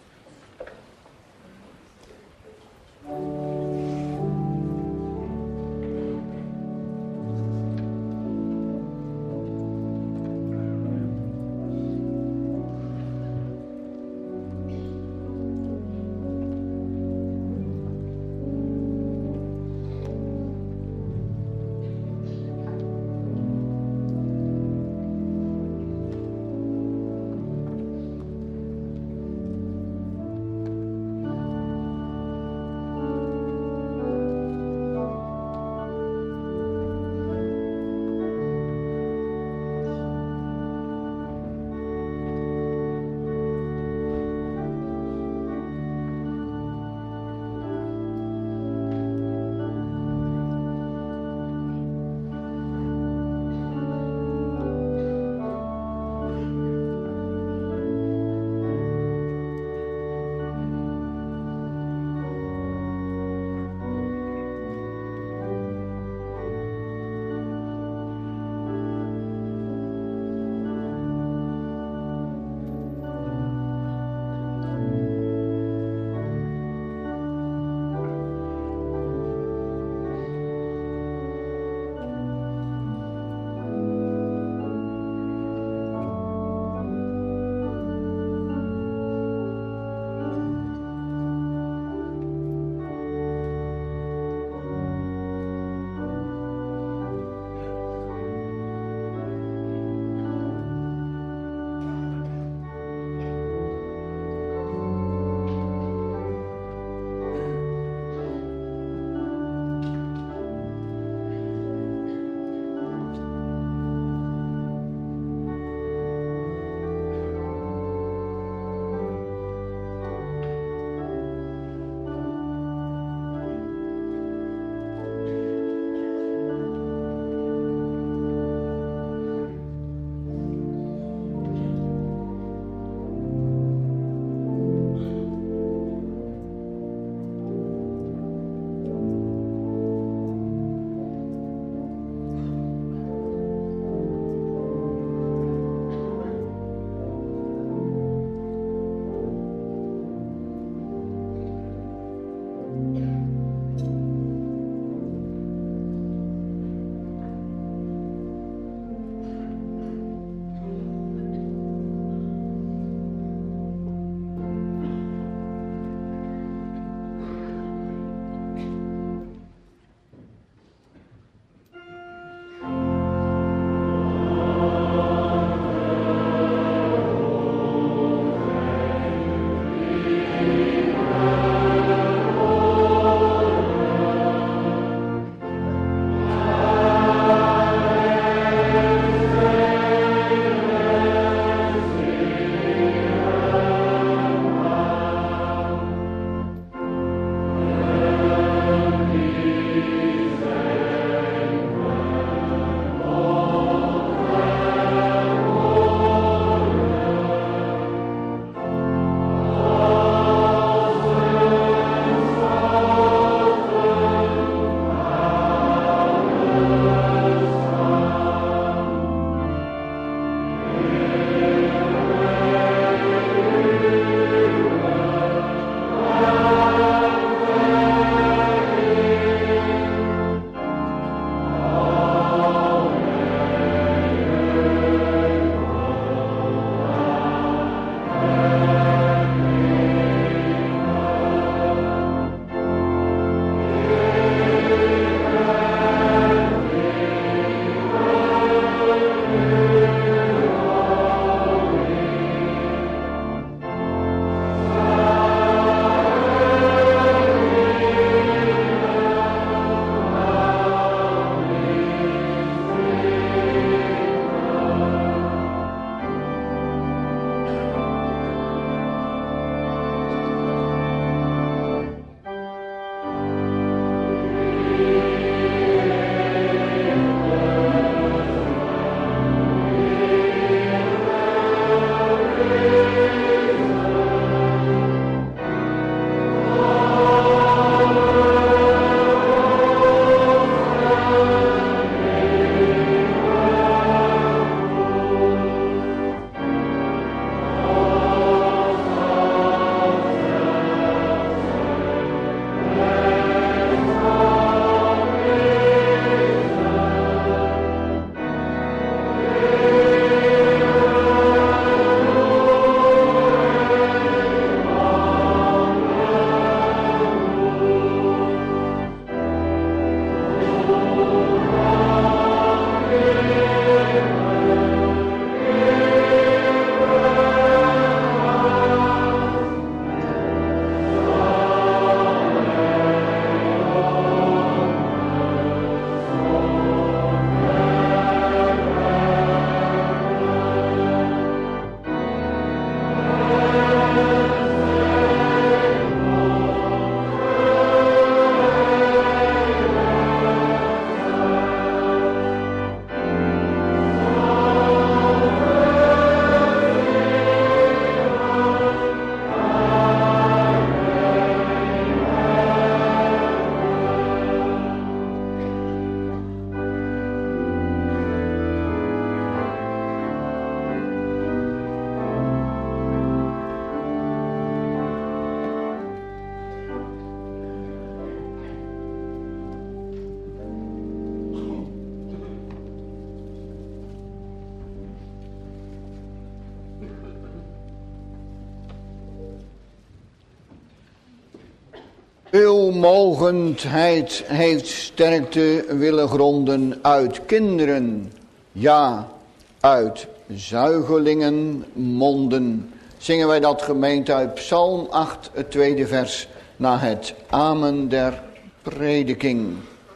Uw mogendheid heeft sterkte willen gronden uit kinderen, ja, uit zuigelingen monden. Zingen wij dat gemeente uit Psalm 8, het tweede vers, na het amen der prediking.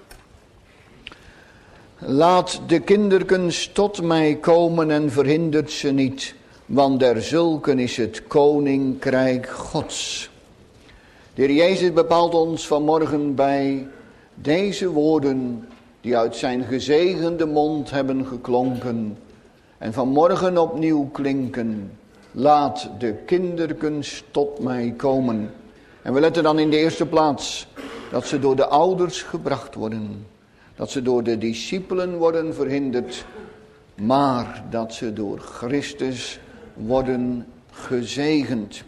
Laat de kinderkens tot mij komen en verhindert ze niet, want der zulken is het koninkrijk Gods. De Heer Jezus bepaalt ons vanmorgen bij deze woorden die uit zijn gezegende mond hebben geklonken en vanmorgen opnieuw klinken. Laat de kinderkens tot mij komen. En we letten dan in de eerste plaats dat ze door de ouders gebracht worden. Dat ze door de discipelen worden verhinderd, maar dat ze door Christus worden gezegend.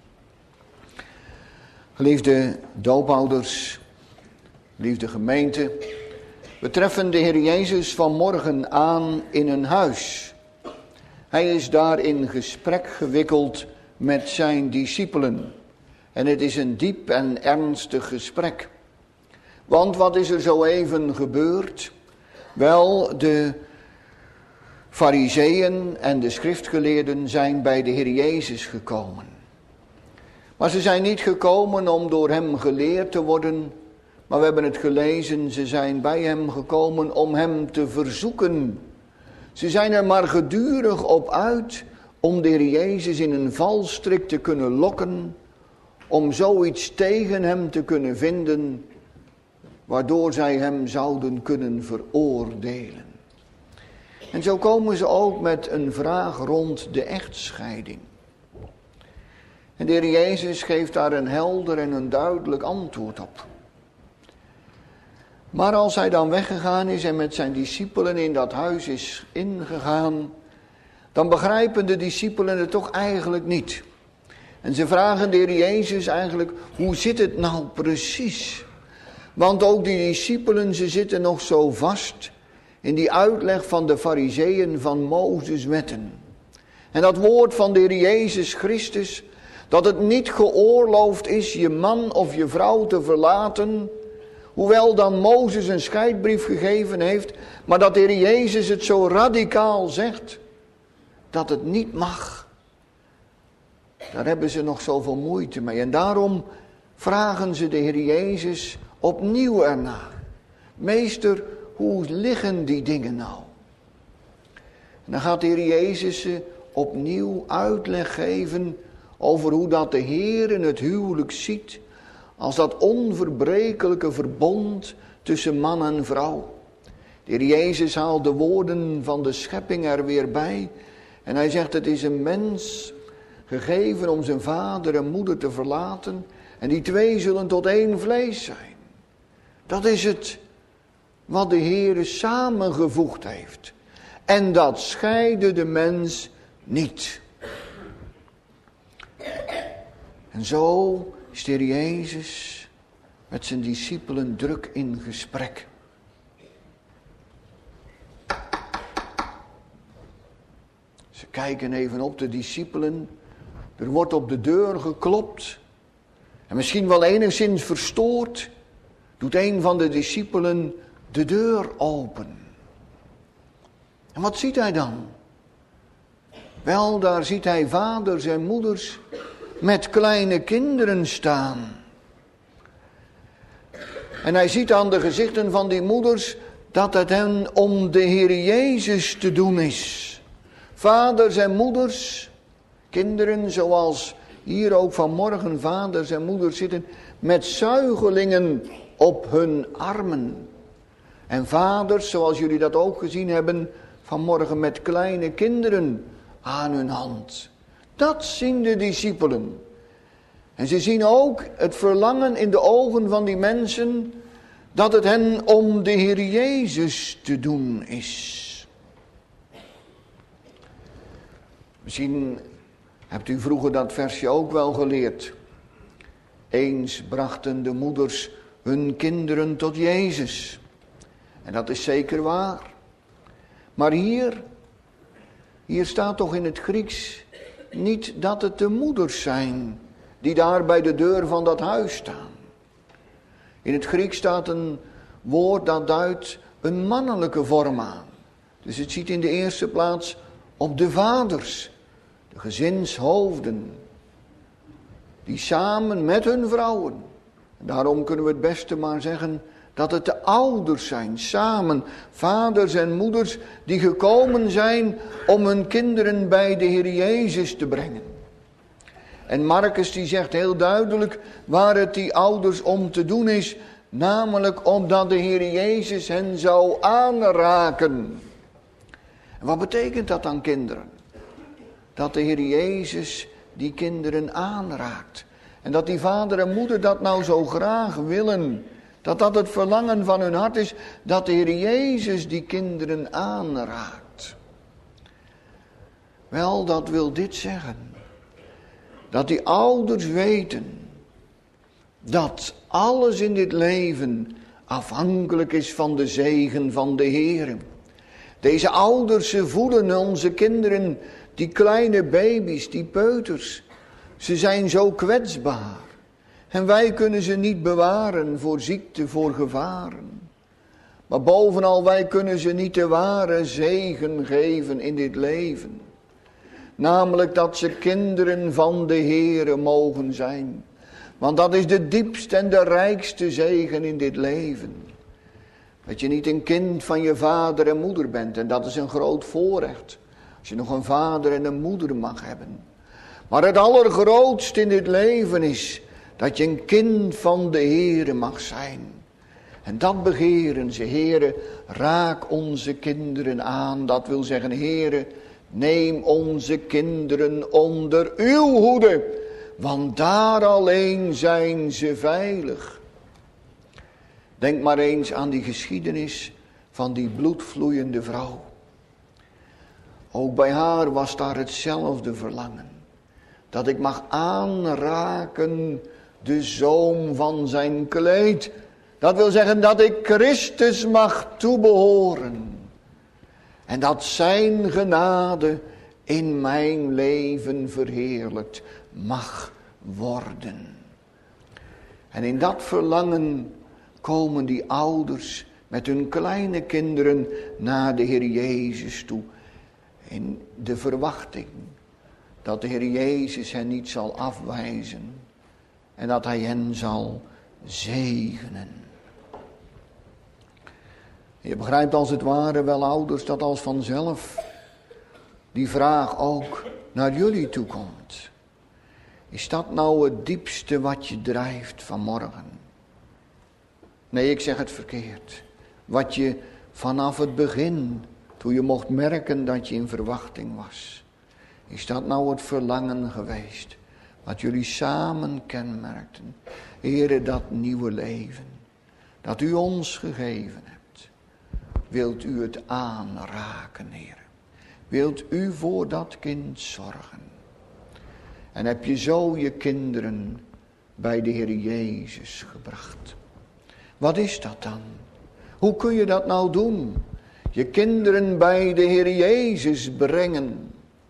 Geliefde doopouders, geliefde gemeente, we treffen de Heer Jezus vanmorgen aan in een huis. Hij is daar in gesprek gewikkeld met zijn discipelen. En het is een diep en ernstig gesprek. Want wat is er zo even gebeurd? Wel, de Farizeeën en de schriftgeleerden zijn bij de Heer Jezus gekomen. Maar ze zijn niet gekomen om door hem geleerd te worden, maar we hebben het gelezen, ze zijn bij hem gekomen om hem te verzoeken. Ze zijn er maar gedurig op uit om de Heer Jezus in een valstrik te kunnen lokken, om zoiets tegen hem te kunnen vinden, waardoor zij hem zouden kunnen veroordelen. En zo komen ze ook met een vraag rond de echtscheiding. En de Heer Jezus geeft daar een helder en een duidelijk antwoord op. Maar als hij dan weggegaan is en met zijn discipelen in dat huis is ingegaan, dan begrijpen de discipelen het toch eigenlijk niet. En ze vragen de Heer Jezus eigenlijk, hoe zit het nou precies? Want ook die discipelen, ze zitten nog zo vast in die uitleg van de Farizeeën van Mozes wetten. En dat woord van de Heer Jezus Christus, dat het niet geoorloofd is je man of je vrouw te verlaten, hoewel dan Mozes een scheidbrief gegeven heeft, maar dat de Heer Jezus het zo radicaal zegt, dat het niet mag. Daar hebben ze nog zoveel moeite mee. En daarom vragen ze de Heer Jezus opnieuw ernaar. Meester, hoe liggen die dingen nou? En dan gaat de Heer Jezus ze opnieuw uitleg geven over hoe dat de Heer in het huwelijk ziet als dat onverbrekelijke verbond tussen man en vrouw. De Heer Jezus haalt de woorden van de schepping er weer bij en hij zegt, het is een mens gegeven om zijn vader en moeder te verlaten. En die twee zullen tot één vlees zijn. Dat is het wat de Heere samengevoegd heeft. En dat scheidde de mens niet. En zo is de Heer Jezus met zijn discipelen druk in gesprek. Ze kijken even op de discipelen. Er wordt op de deur geklopt. En misschien wel enigszins verstoord, doet een van de discipelen de deur open. En wat ziet hij dan? Wel, daar ziet hij vaders en moeders met kleine kinderen staan. En hij ziet aan de gezichten van die moeders dat het hen om de Heer Jezus te doen is. Vaders en moeders, kinderen zoals hier ook vanmorgen vaders en moeders zitten met zuigelingen op hun armen. En vaders, zoals jullie dat ook gezien hebben, vanmorgen met kleine kinderen aan hun hand. Dat zien de discipelen. En ze zien ook het verlangen in de ogen van die mensen dat het hen om de Heer Jezus te doen is. Misschien hebt u vroeger dat versje ook wel geleerd. Eens brachten de moeders hun kinderen tot Jezus. En dat is zeker waar. Maar hier staat toch in het Grieks niet dat het de moeders zijn die daar bij de deur van dat huis staan. In het Grieks staat een woord dat duidt een mannelijke vorm aan. Dus het ziet in de eerste plaats op de vaders, de gezinshoofden, die samen met hun vrouwen. Daarom kunnen we het beste maar zeggen dat het de ouders zijn, samen, vaders en moeders die gekomen zijn om hun kinderen bij de Heer Jezus te brengen. En Marcus die zegt heel duidelijk waar het die ouders om te doen is, namelijk omdat de Heer Jezus hen zou aanraken. En wat betekent dat aan kinderen? Dat de Heer Jezus die kinderen aanraakt. En dat die vader en moeder dat nou zo graag willen. Dat dat het verlangen van hun hart is, dat de Heer Jezus die kinderen aanraakt. Wel, dat wil dit zeggen. Dat die ouders weten dat alles in dit leven afhankelijk is van de zegen van de Heer. Deze ouders, ze voelen onze kinderen, die kleine baby's, die peuters. Ze zijn zo kwetsbaar. En wij kunnen ze niet bewaren voor ziekte, voor gevaren. Maar bovenal, wij kunnen ze niet de ware zegen geven in dit leven. Namelijk dat ze kinderen van de Heere mogen zijn. Want dat is de diepste en de rijkste zegen in dit leven. Dat je niet een kind van je vader en moeder bent. En dat is een groot voorrecht. Als je nog een vader en een moeder mag hebben. Maar het allergrootste in dit leven is dat je een kind van de Heere mag zijn. En dat begeren ze. Heere, raak onze kinderen aan. Dat wil zeggen, Heere, neem onze kinderen onder uw hoede. Want daar alleen zijn ze veilig. Denk maar eens aan die geschiedenis van die bloedvloeiende vrouw. Ook bij haar was daar hetzelfde verlangen. Dat ik mag aanraken de zoom van zijn kleed. Dat wil zeggen dat ik Christus mag toebehoren. En dat zijn genade in mijn leven verheerlijkt mag worden. En in dat verlangen komen die ouders met hun kleine kinderen naar de Heer Jezus toe. In de verwachting dat de Heer Jezus hen niet zal afwijzen. En dat hij hen zal zegenen. Je begrijpt als het ware wel, ouders, dat als vanzelf die vraag ook naar jullie toe komt. Is dat nou het diepste wat je drijft vanmorgen? Nee, ik zeg het verkeerd. Wat je vanaf het begin, toen je mocht merken dat je in verwachting was. Is dat nou het verlangen geweest? Wat jullie samen kenmerkten. Heere, dat nieuwe leven. Dat u ons gegeven hebt. Wilt u het aanraken, Heere? Wilt u voor dat kind zorgen? En heb je zo je kinderen bij de Heer Jezus gebracht? Wat is dat dan? Hoe kun je dat nou doen? Je kinderen bij de Heer Jezus brengen.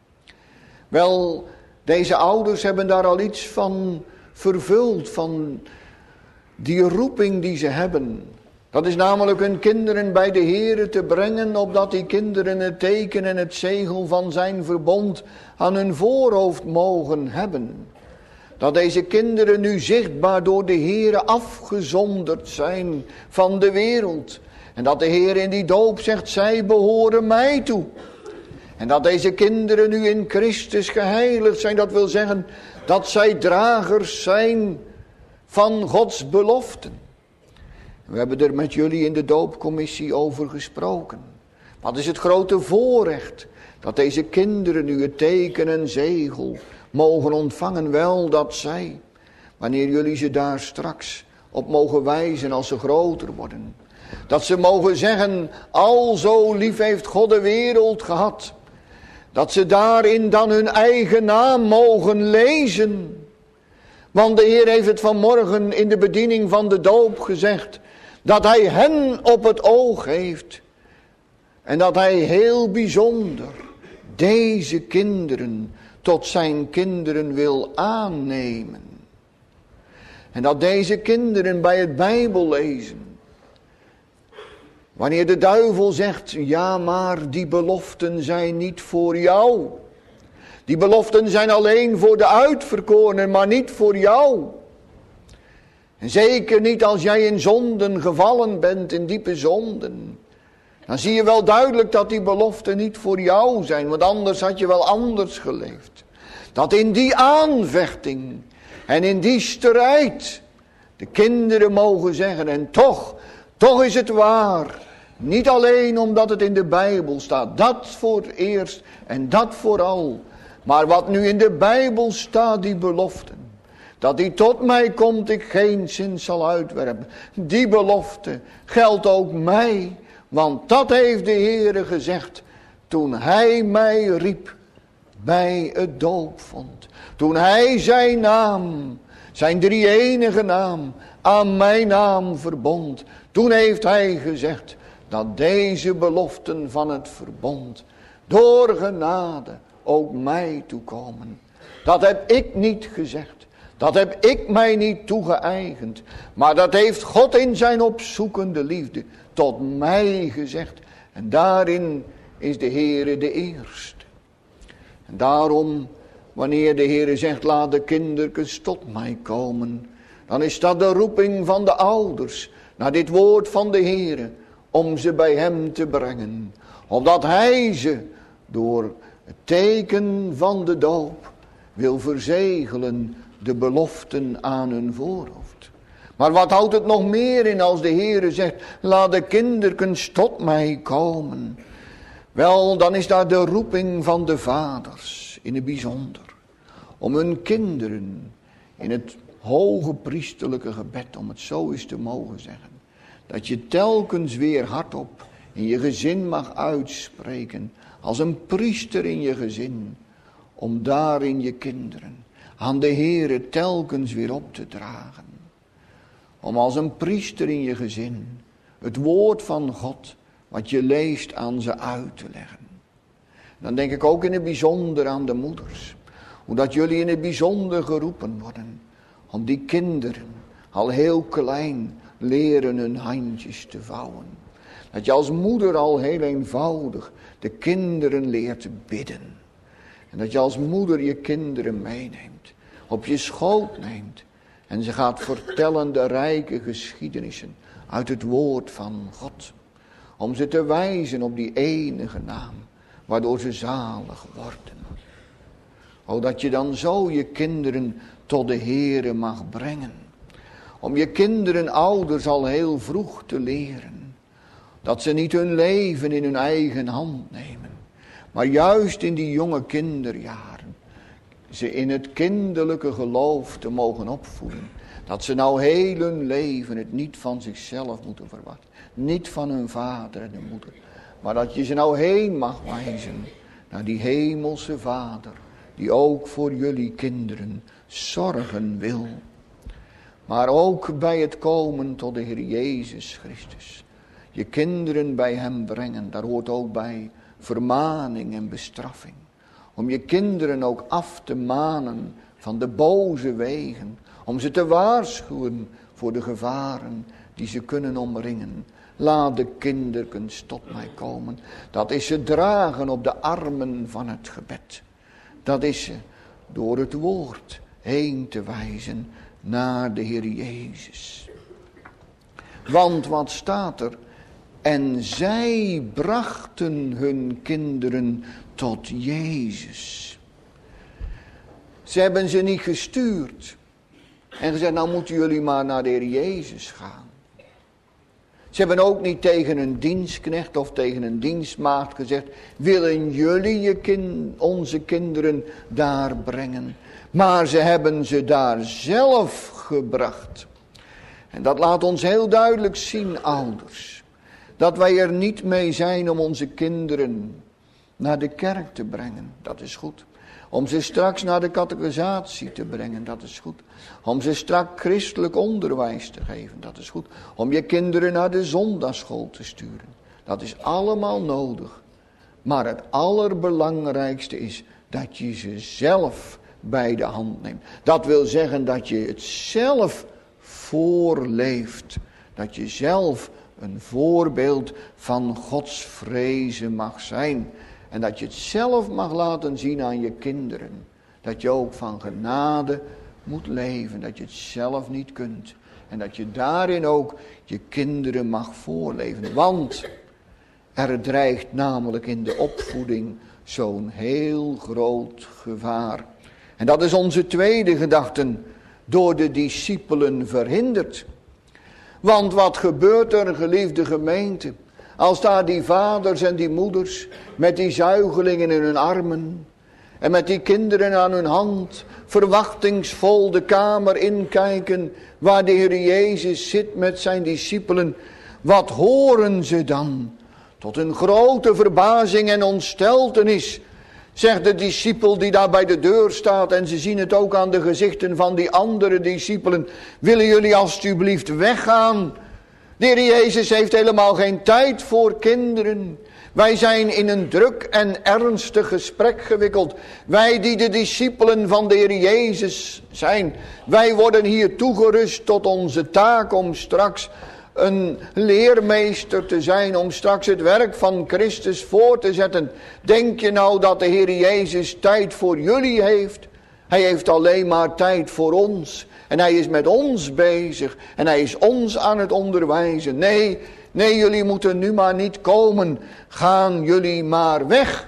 Wel, deze ouders hebben daar al iets van vervuld, van die roeping die ze hebben. Dat is namelijk hun kinderen bij de Heer te brengen, opdat die kinderen het teken en het zegel van zijn verbond aan hun voorhoofd mogen hebben. Dat deze kinderen nu zichtbaar door de Heer afgezonderd zijn van de wereld. En dat de Heer in die doop zegt, zij behoren mij toe. En dat deze kinderen nu in Christus geheiligd zijn, dat wil zeggen dat zij dragers zijn van Gods beloften. We hebben er met jullie in de doopcommissie over gesproken. Wat is het grote voorrecht dat deze kinderen nu het teken en zegel mogen ontvangen. Wel dat zij, wanneer jullie ze daar straks op mogen wijzen als ze groter worden. Dat ze mogen zeggen, al zo lief heeft God de wereld gehad. Dat ze daarin dan hun eigen naam mogen lezen. Want de Heer heeft het vanmorgen in de bediening van de doop gezegd. Dat hij hen op het oog heeft. En dat hij heel bijzonder deze kinderen tot zijn kinderen wil aannemen. En dat deze kinderen bij het Bijbellezen, wanneer de duivel zegt, ja maar die beloften zijn niet voor jou. Die beloften zijn alleen voor de uitverkorenen, maar niet voor jou. En zeker niet als jij in zonden gevallen bent, in diepe zonden. Dan zie je wel duidelijk dat die beloften niet voor jou zijn, want anders had je wel anders geleefd. Dat in die aanvechting en in die strijd de kinderen mogen zeggen, en toch is het waar. Niet alleen omdat het in de Bijbel staat, dat voor het eerst en dat vooral. Maar wat nu in de Bijbel staat, die beloften. Dat die tot mij komt, ik geen zin zal uitwerpen. Die belofte geldt ook mij. Want dat heeft de Heere gezegd toen hij mij riep bij het doopvond. Toen hij zijn naam, zijn drie-enige naam, aan mijn naam verbond. Toen heeft hij gezegd dat deze beloften van het verbond door genade ook mij toekomen. Dat heb ik niet gezegd. Dat heb ik mij niet toegeëigend. Maar dat heeft God in zijn opzoekende liefde tot mij gezegd. En daarin is de Heere de eerste. En daarom, wanneer de Heere zegt, laat de kindertjes tot mij komen. Dan is dat de roeping van de ouders naar dit woord van de Heere. Om ze bij hem te brengen. Opdat hij ze door het teken van de doop wil verzegelen, de beloften aan hun voorhoofd. Maar wat houdt het nog meer in als de Heere zegt, laat de kindertjes tot mij komen. Wel, dan is daar de roeping van de vaders in het bijzonder. Om hun kinderen in het hoge priesterlijke gebed, om het zo eens te mogen zeggen. Dat je telkens weer hardop in je gezin mag uitspreken. Als een priester in je gezin. Om daarin je kinderen aan de Heere telkens weer op te dragen. Om als een priester in je gezin het woord van God, wat je leest, aan ze uit te leggen. Dan denk ik ook in het bijzonder aan de moeders. Hoe dat jullie in het bijzonder geroepen worden. Om die kinderen, al heel klein, leren hun handjes te vouwen. Dat je als moeder al heel eenvoudig de kinderen leert bidden. En dat je als moeder je kinderen meeneemt. Op je schoot neemt. En ze gaat vertellen de rijke geschiedenissen uit het woord van God. Om ze te wijzen op die enige naam. Waardoor ze zalig worden. O, dat je dan zo je kinderen tot de Heere mag brengen. Om je kinderen ouders al heel vroeg te leren. Dat ze niet hun leven in hun eigen hand nemen. Maar juist in die jonge kinderjaren. ze in het kinderlijke geloof te mogen opvoeden. Dat ze nou heel hun leven het niet van zichzelf moeten verwachten. Niet van hun vader en hun moeder. Maar dat je ze nou heen mag wijzen naar die hemelse Vader. Die ook voor jullie kinderen zorgen wil. Maar ook bij het komen tot de Heer Jezus Christus. Je kinderen bij hem brengen. Daar hoort ook bij vermaning en bestraffing. Om je kinderen ook af te manen van de boze wegen. Om ze te waarschuwen voor de gevaren die ze kunnen omringen. Laat de kinderkens tot mij komen. Dat is ze dragen op de armen van het gebed. Dat is ze door het woord heen te wijzen naar de Heer Jezus. Want wat staat er? En zij brachten hun kinderen tot Jezus. Ze hebben ze niet gestuurd. En gezegd, nou moeten jullie maar naar de Heer Jezus gaan. Ze hebben ook niet tegen een dienstknecht of tegen een dienstmaagd gezegd, willen jullie onze kinderen daar brengen? Maar ze hebben ze daar zelf gebracht. En dat laat ons heel duidelijk zien, ouders. Dat wij er niet mee zijn om onze kinderen naar de kerk te brengen. Dat is goed. Om ze straks naar de catechisatie te brengen, dat is goed. Om ze straks christelijk onderwijs te geven, dat is goed. Om je kinderen naar de zondagsschool te sturen. Dat is allemaal nodig. Maar het allerbelangrijkste is dat je ze zelf bij de hand neemt. Dat wil zeggen dat je het zelf voorleeft. Dat je zelf een voorbeeld van Gods vrezen mag zijn. En dat je het zelf mag laten zien aan je kinderen. Dat je ook van genade moet leven. Dat je het zelf niet kunt. En dat je daarin ook je kinderen mag voorleven. Want er dreigt namelijk in de opvoeding zo'n heel groot gevaar. En dat is onze tweede gedachte. Door de discipelen verhinderd. Want wat gebeurt er, geliefde gemeente? Als daar die vaders en die moeders met die zuigelingen in hun armen en met die kinderen aan hun hand verwachtingsvol de kamer inkijken waar de Heer Jezus zit met zijn discipelen. Wat horen ze dan? Tot hun grote verbazing en ontsteltenis, zegt de discipel die daar bij de deur staat, en ze zien het ook aan de gezichten van die andere discipelen. Willen jullie alstublieft weggaan? De Heer Jezus heeft helemaal geen tijd voor kinderen. Wij zijn in een druk en ernstig gesprek gewikkeld. Wij die de discipelen van de Heer Jezus zijn. Wij worden hier toegerust tot onze taak om straks een leermeester te zijn. Om straks het werk van Christus voor te zetten. Denk je nou dat de Heer Jezus tijd voor jullie heeft? Hij heeft alleen maar tijd voor ons. En hij is met ons bezig. En hij is ons aan het onderwijzen. Nee, jullie moeten nu maar niet komen. Gaan jullie maar weg.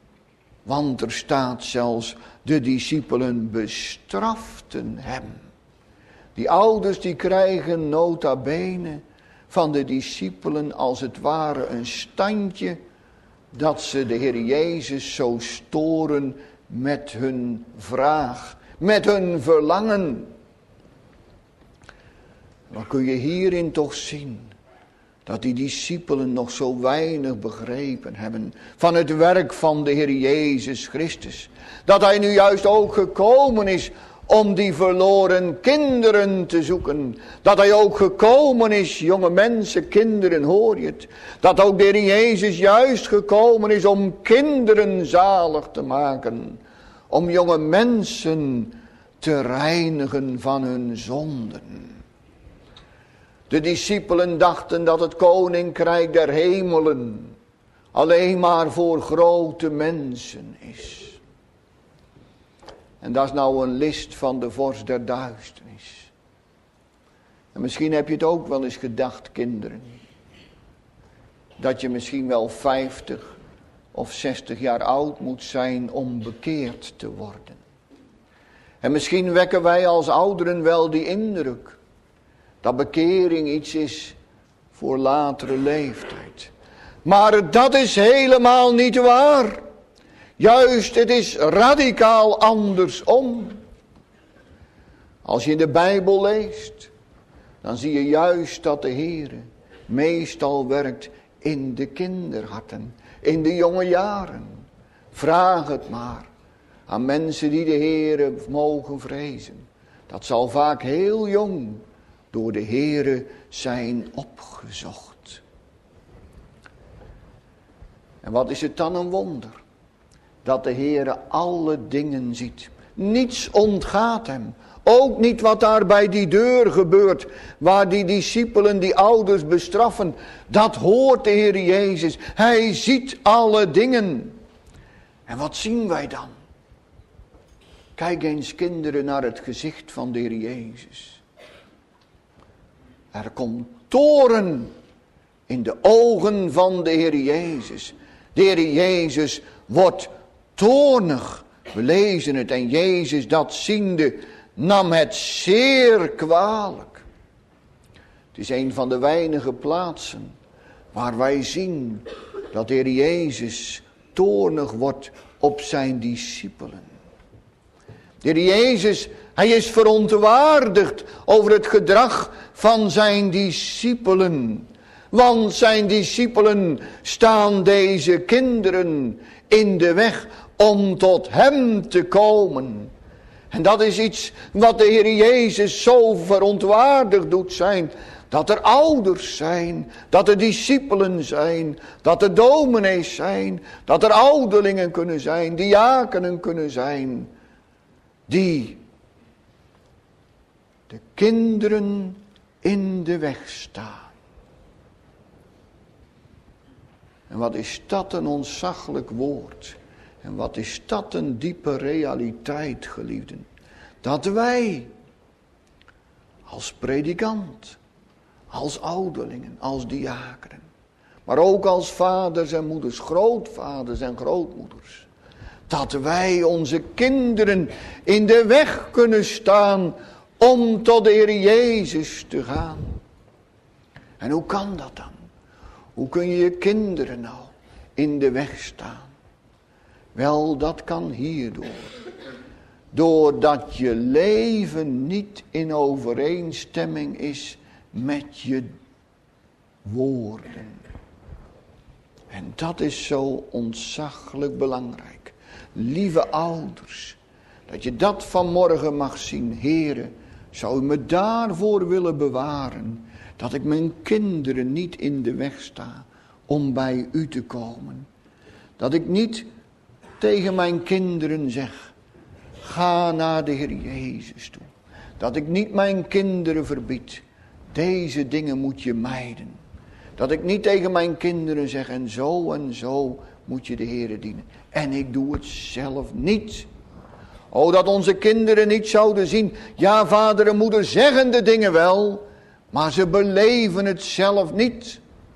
Want er staat zelfs, de discipelen bestraften hem. Die ouders die krijgen nota bene van de discipelen als het ware een standje. Dat ze de Heer Jezus zo storen met hun vraag. Met hun verlangen. Dan kun je hierin toch zien dat die discipelen nog zo weinig begrepen hebben van het werk van de Heer Jezus Christus. Dat hij nu juist ook gekomen is om die verloren kinderen te zoeken. Dat hij ook gekomen is, jonge mensen, kinderen, hoor je het. Dat ook de Heer Jezus juist gekomen is om kinderen zalig te maken. Om jonge mensen te reinigen van hun zonden. De discipelen dachten dat het koninkrijk der hemelen alleen maar voor grote mensen is. En dat is nou een list van de vorst der duisternis. En misschien heb je het ook wel eens gedacht, kinderen. Dat je misschien wel 50 of 60 jaar oud moet zijn om bekeerd te worden. En misschien wekken wij als ouderen wel die indruk. Dat bekering iets is voor latere leeftijd. Maar dat is helemaal niet waar. Juist, het is radicaal andersom. Als je in de Bijbel leest, dan zie je juist dat de Heere meestal werkt in de kinderharten, in de jonge jaren. Vraag het maar aan mensen die de Heere mogen vrezen. Dat zal vaak heel jong door de Heere zijn opgezocht. En wat is het dan een wonder? Dat de Heere alle dingen ziet. Niets ontgaat hem. Ook niet wat daar bij die deur gebeurt, waar die discipelen die ouders bestraffen. Dat hoort de Heer Jezus. Hij ziet alle dingen. En wat zien wij dan? Kijk eens, kinderen, naar het gezicht van de Heer Jezus. Er komt toorn in de ogen van de Heer Jezus. De Heer Jezus wordt toornig. We lezen het en Jezus dat ziende nam het zeer kwalijk. Het is een van de weinige plaatsen waar wij zien dat de Heer Jezus toornig wordt op zijn discipelen. De Heer Jezus, hij is verontwaardigd over het gedrag van zijn discipelen. Want zijn discipelen staan deze kinderen in de weg om tot hem te komen. En dat is iets wat de Heer Jezus zo verontwaardigd doet zijn. Dat er ouders zijn, dat er discipelen zijn, dat er dominees zijn, dat er ouderlingen kunnen zijn, diakenen kunnen zijn. Die de kinderen in de weg staan. En wat is dat een ontzaglijk woord. En wat is dat een diepe realiteit, geliefden. Dat wij als predikant, als ouderlingen, als diakenen, maar ook als vaders en moeders, grootvaders en grootmoeders, dat wij onze kinderen in de weg kunnen staan om tot de Heer Jezus te gaan. En hoe kan dat dan? Hoe kun je je kinderen nou in de weg staan? Wel, dat kan hierdoor. Doordat je leven niet in overeenstemming is met je woorden. En dat is zo ontzaglijk belangrijk. Lieve ouders, dat je dat vanmorgen mag zien. Heere, zou u me daarvoor willen bewaren, dat ik mijn kinderen niet in de weg sta om bij u te komen. Dat ik niet tegen mijn kinderen zeg, ga naar de Heer Jezus toe. Dat ik niet mijn kinderen verbied, deze dingen moet je mijden. Dat ik niet tegen mijn kinderen zeg, en zo moet je de Heer dienen. En ik doe het zelf niet. O, dat onze kinderen niet zouden zien, ja, vader en moeder zeggen de dingen wel, maar ze beleven het zelf niet.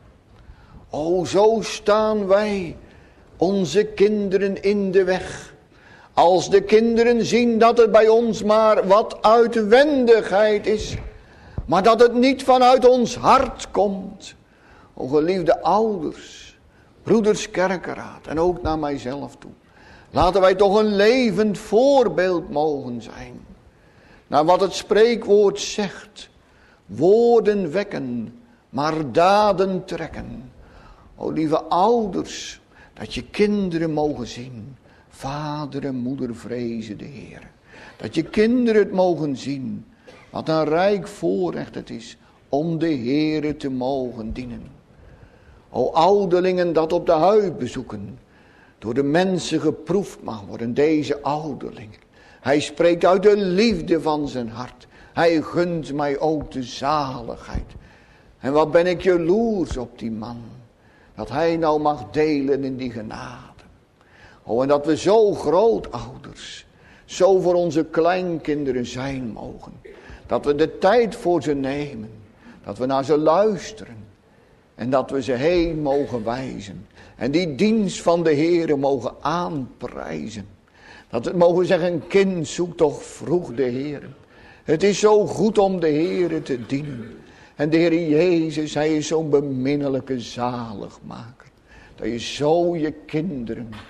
O, zo staan wij onze kinderen in de weg. Als de kinderen zien dat het bij ons maar wat uitwendigheid is, maar dat het niet vanuit ons hart komt. O geliefde ouders, broeders kerkenraad en ook naar mijzelf toe. Laten wij toch een levend voorbeeld mogen zijn. Naar wat het spreekwoord zegt. Woorden wekken, maar daden trekken. O lieve ouders, dat je kinderen mogen zien. Vader en moeder vrezen de Heer. Dat je kinderen het mogen zien. Wat een rijk voorrecht het is om de Heere te mogen dienen. O ouderlingen dat op de huid bezoeken. Door de mensen geproefd mag worden, deze ouderling. Hij spreekt uit de liefde van zijn hart. Hij gunt mij ook de zaligheid. En wat ben ik jaloers op die man. Dat hij nou mag delen in die genade. Oh, en dat we zo grootouders, zo voor onze kleinkinderen zijn mogen. Dat we de tijd voor ze nemen. Dat we naar ze luisteren. En dat we ze heen mogen wijzen. En die dienst van de Heere mogen aanprijzen. Dat we mogen zeggen, kind, zoek toch vroeg de Heere. Het is zo goed om de Heere te dienen. En de Heer Jezus, hij is zo'n beminnelijke zaligmaker. Dat je zo je kinderen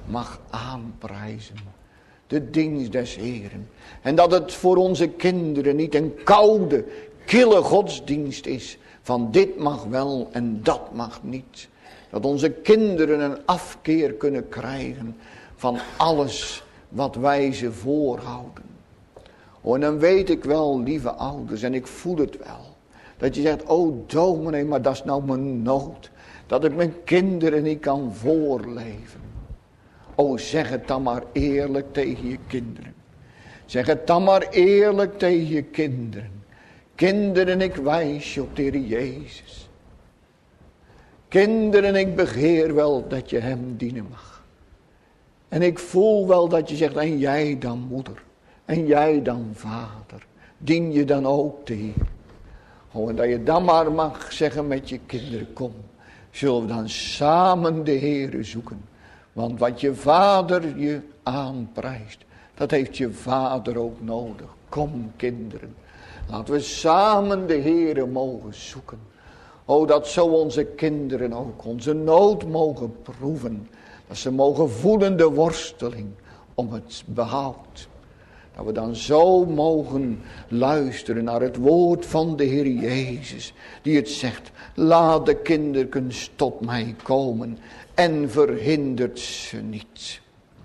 mag aanprijzen. De dienst des Heeren. En dat het voor onze kinderen niet een koude, kille godsdienst is. Van dit mag wel en dat mag niet. Dat onze kinderen een afkeer kunnen krijgen van alles wat wij ze voorhouden. Oh, en dan weet ik wel, lieve ouders, en ik voel het wel. Dat je zegt, oh dominee, maar dat is nou mijn nood. Dat ik mijn kinderen niet kan voorleven. Oh, zeg het dan maar eerlijk tegen je kinderen. Zeg het dan maar eerlijk tegen je kinderen. Kinderen, ik wijs je op de Heer Jezus. Kinderen, ik begeer wel dat je hem dienen mag. En ik voel wel dat je zegt, en jij dan moeder. En jij dan vader. Dien je dan ook de Heer. Oh, en dat je dan maar mag zeggen met je kinderen, kom. Zullen we dan samen de Heere zoeken. Want wat je vader je aanprijst, dat heeft je vader ook nodig. Kom kinderen, laten we samen de Heere mogen zoeken. O, dat zo onze kinderen ook onze nood mogen proeven. Dat ze mogen voelen de worsteling om het behoud. Dat we dan zo mogen luisteren naar het woord van de Heer Jezus. Die het zegt, laat de kinderkens tot mij komen en verhindert ze niet.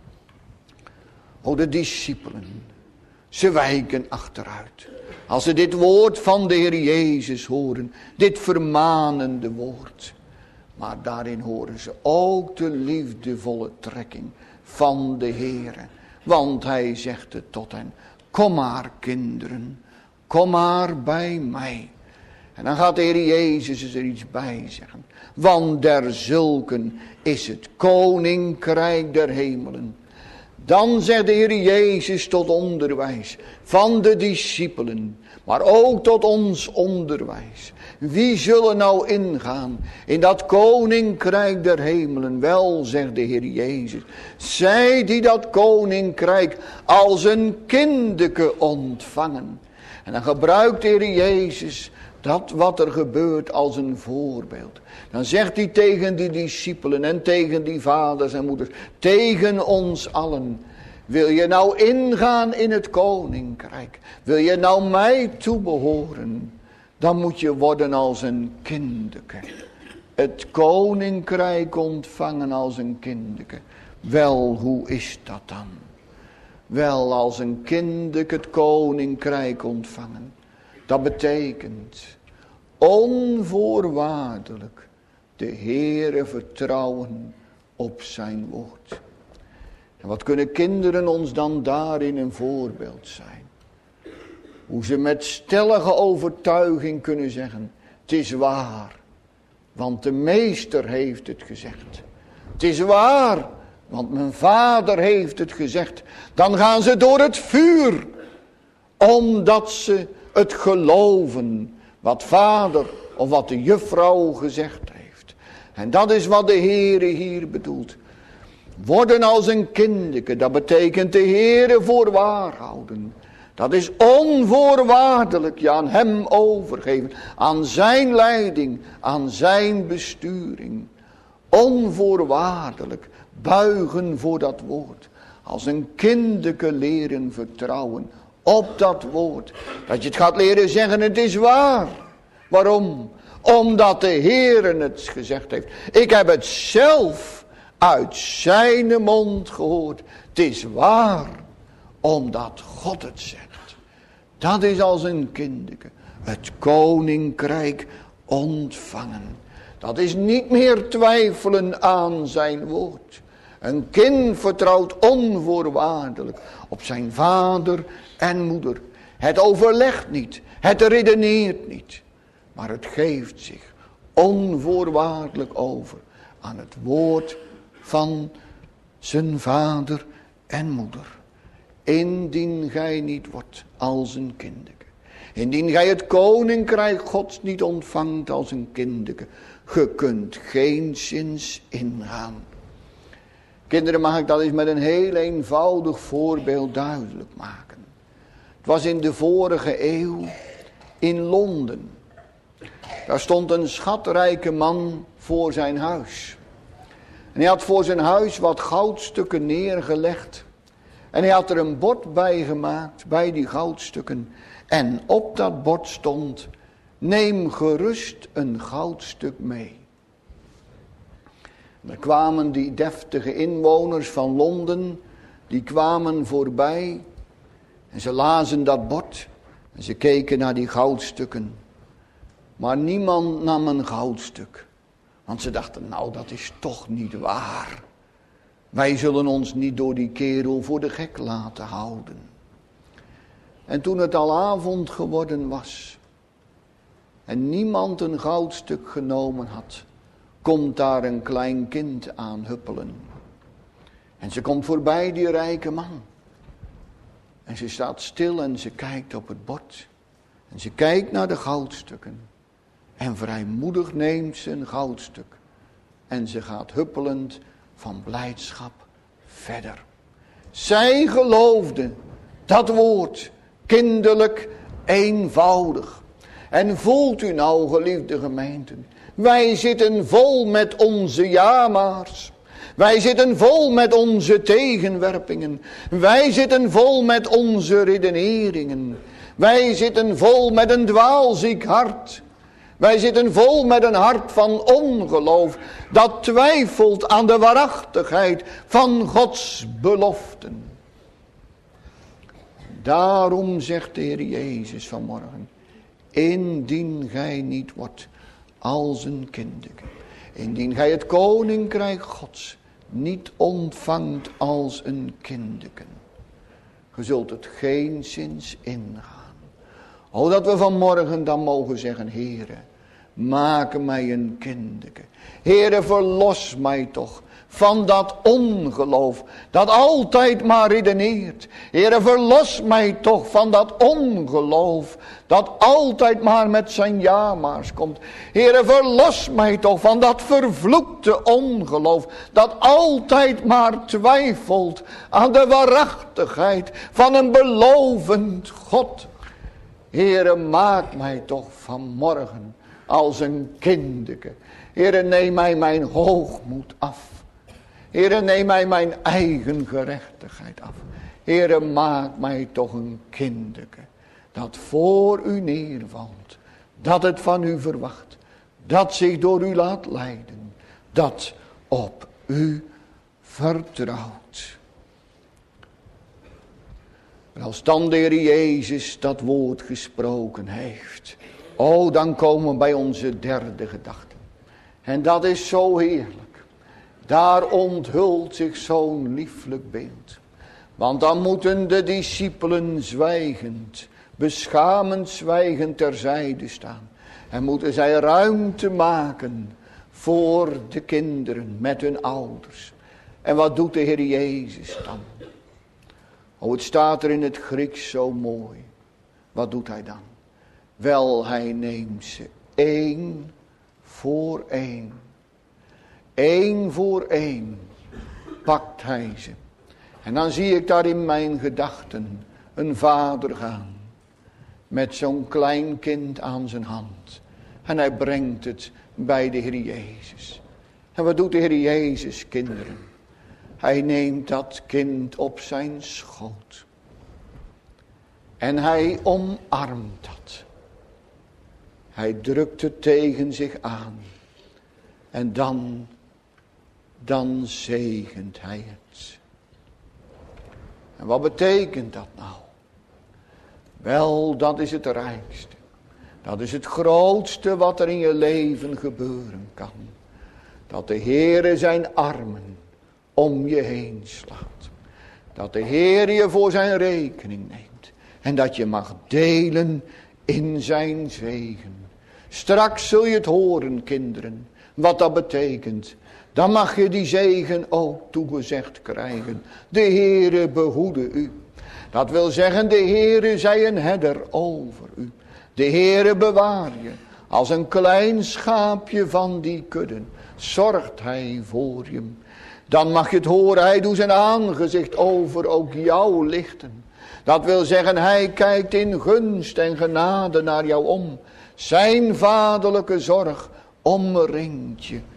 O, de discipelen, ze wijken achteruit. Als ze dit woord van de Heer Jezus horen, dit vermanende woord. Maar daarin horen ze ook de liefdevolle trekking van de Heer. Want hij zegt het tot hen, kom maar kinderen, kom maar bij mij. En dan gaat de Heer Jezus er iets bij zeggen. Want der zulken is het koninkrijk der hemelen. Dan zegt de Heer Jezus tot onderwijs van de discipelen, maar ook tot ons onderwijs. Wie zullen nou ingaan in dat koninkrijk der hemelen? Wel, zegt de Heer Jezus, zij die dat koninkrijk als een kindeke ontvangen. En dan gebruikt de Heer Jezus dat wat er gebeurt als een voorbeeld. Dan zegt hij tegen die discipelen en tegen die vaders en moeders, tegen ons allen. Wil je nou ingaan in het koninkrijk? Wil je nou mij toebehoren? Dan moet je worden als een kindeke. Het koninkrijk ontvangen als een kindeke. Wel, hoe is dat dan? Wel, als een kindeke het koninkrijk ontvangen. Dat betekent onvoorwaardelijk de Heere vertrouwen op zijn woord. En wat kunnen kinderen ons dan daarin een voorbeeld zijn? Hoe ze met stellige overtuiging kunnen zeggen, het is waar, want de meester heeft het gezegd. Het is waar, want mijn vader heeft het gezegd. Dan gaan ze door het vuur, omdat ze het geloven wat vader of wat de juffrouw gezegd heeft. En dat is wat de Heere hier bedoelt. Worden als een kindeke, dat betekent de Heere voorwaar houden. Dat is onvoorwaardelijk je aan hem overgeven. Aan zijn leiding, aan zijn besturing. Onvoorwaardelijk buigen voor dat woord. Als een kindeke leren vertrouwen op dat woord. Dat je het gaat leren zeggen, het is waar. Waarom? Omdat de Heere het gezegd heeft. Ik heb het zelf uit zijn mond gehoord. Het is waar, omdat God het zegt. Dat is als een kindeke. Het koninkrijk ontvangen. Dat is niet meer twijfelen aan zijn woord. Een kind vertrouwt onvoorwaardelijk op zijn vader en moeder. Het overlegt niet, het redeneert niet. Maar het geeft zich onvoorwaardelijk over aan het woord van zijn vader en moeder. Indien gij niet wordt als een kindeke. Indien gij het koninkrijk Gods niet ontvangt als een kindeke. Ge kunt geenszins ingaan. Kinderen, mag ik dat eens met een heel eenvoudig voorbeeld duidelijk maken. Het was in de vorige eeuw in Londen. Daar stond een schatrijke man voor zijn huis. En hij had voor zijn huis wat goudstukken neergelegd. En hij had er een bord bij gemaakt, bij die goudstukken. En op dat bord stond: neem gerust een goudstuk mee. En er kwamen die deftige inwoners van Londen, die kwamen voorbij. En ze lazen dat bord. En ze keken naar die goudstukken. Maar niemand nam een goudstuk. Want ze dachten, nou, dat is toch niet waar. Wij zullen ons niet door die kerel voor de gek laten houden. En toen het al avond geworden was en niemand een goudstuk genomen had, komt daar een klein kind aan huppelen. En ze komt voorbij die rijke man. En ze staat stil en ze kijkt op het bord. En ze kijkt naar de goudstukken. En vrijmoedig neemt ze een goudstuk. En ze gaat huppelend van blijdschap verder. Zij geloofde dat woord, kinderlijk, eenvoudig. En voelt u nou, geliefde gemeenten, wij zitten vol met onze ja-maars. Wij zitten vol met onze tegenwerpingen. Wij zitten vol met onze redeneringen. Wij zitten vol met een dwaalziek hart. Wij zitten vol met een hart van ongeloof, dat twijfelt aan de waarachtigheid van Gods beloften. Daarom zegt de Heer Jezus vanmorgen: indien gij niet wordt als een kindeke, indien gij het koninkrijk Gods niet ontvangt als een kindeken, ge zult het geenszins ingaan. O, dat we vanmorgen dan mogen zeggen: Heere, maak mij een kindeke. Heere, verlos mij toch van dat ongeloof dat altijd maar redeneert. Heere, verlos mij toch van dat ongeloof dat altijd maar met zijn ja-maars komt. Heere, verlos mij toch van dat vervloekte ongeloof dat altijd maar twijfelt aan de waarachtigheid van een belovend God. Heere, maak mij toch vanmorgen als een kindeke. Heere, neem mij mijn hoogmoed af. Heere, neem mij mijn eigen gerechtigheid af. Heere, maak mij toch een kindeke dat voor u neervalt. Dat het van u verwacht. Dat zich door u laat leiden. Dat op u vertrouwt. En als dan de Heer Jezus dat woord gesproken heeft, oh, dan komen we bij onze derde gedachte. En dat is zo heerlijk. Daar onthult zich zo'n lieflijk beeld. Want dan moeten de discipelen zwijgend, beschamend zwijgend terzijde staan. En moeten zij ruimte maken voor de kinderen met hun ouders. En wat doet de Heer Jezus dan? Oh, het staat er in het Grieks zo mooi. Wat doet hij dan? Wel, hij neemt ze één voor één. Eén voor één pakt hij ze. En dan zie ik daar in mijn gedachten een vader gaan. Met zo'n klein kind aan zijn hand. En hij brengt het bij de Heer Jezus. En wat doet de Heer Jezus, kinderen? Hij neemt dat kind op zijn schoot. En hij omarmt dat. Hij drukt het tegen zich aan. En dan zegent hij het. En wat betekent dat nou? Wel, dat is het rijkste. Dat is het grootste wat er in je leven gebeuren kan. Dat de Heere zijn armen om je heen slaat. Dat de Heer je voor zijn rekening neemt. En dat je mag delen in zijn zegen. Straks zul je het horen, kinderen, wat dat betekent. Dan mag je die zegen ook toegezegd krijgen. De Heere behoede u. Dat wil zeggen, de Heere zij een herder over u. De Heere bewaar je. Als een klein schaapje van die kudden zorgt hij voor je. Dan mag je het horen, hij doet zijn aangezicht over ook jou lichten. Dat wil zeggen, hij kijkt in gunst en genade naar jou om. Zijn vaderlijke zorg omringt je.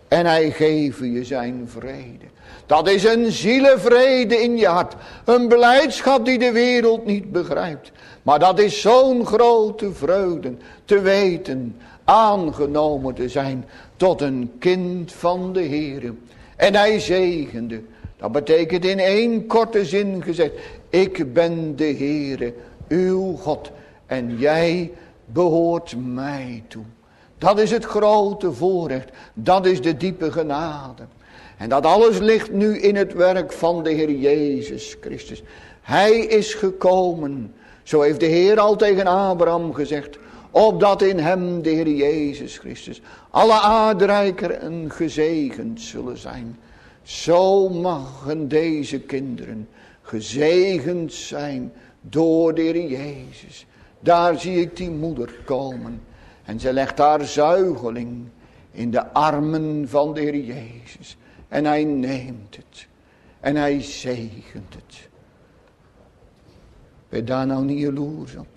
En hij geeft je zijn vrede. Dat is een zielenvrede in je hart. Een blijdschap die de wereld niet begrijpt. Maar dat is zo'n grote vreugde. Te weten, aangenomen te zijn tot een kind van de Heere. En hij zegende. Dat betekent in één korte zin gezegd. Ik ben de Heere, uw God. En jij behoort mij toe. Dat is het grote voorrecht. Dat is de diepe genade. En dat alles ligt nu in het werk van de Heer Jezus Christus. Hij is gekomen. Zo heeft de Heer al tegen Abraham gezegd. Opdat in hem de Heer Jezus Christus alle aardrijken gezegend zullen zijn. Zo mogen deze kinderen gezegend zijn door de Heer Jezus. Daar zie ik die moeder komen. En ze legt haar zuigeling in de armen van de Heer Jezus. En hij neemt het. En hij zegent het. Ben je daar nou niet jaloers op?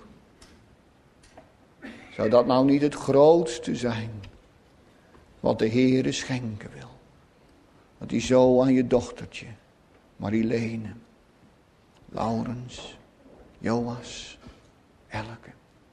Zou dat nou niet het grootste zijn wat de Heere schenken wil? Dat hij zo aan je dochtertje, Marilene, Laurens, Joas, Elke.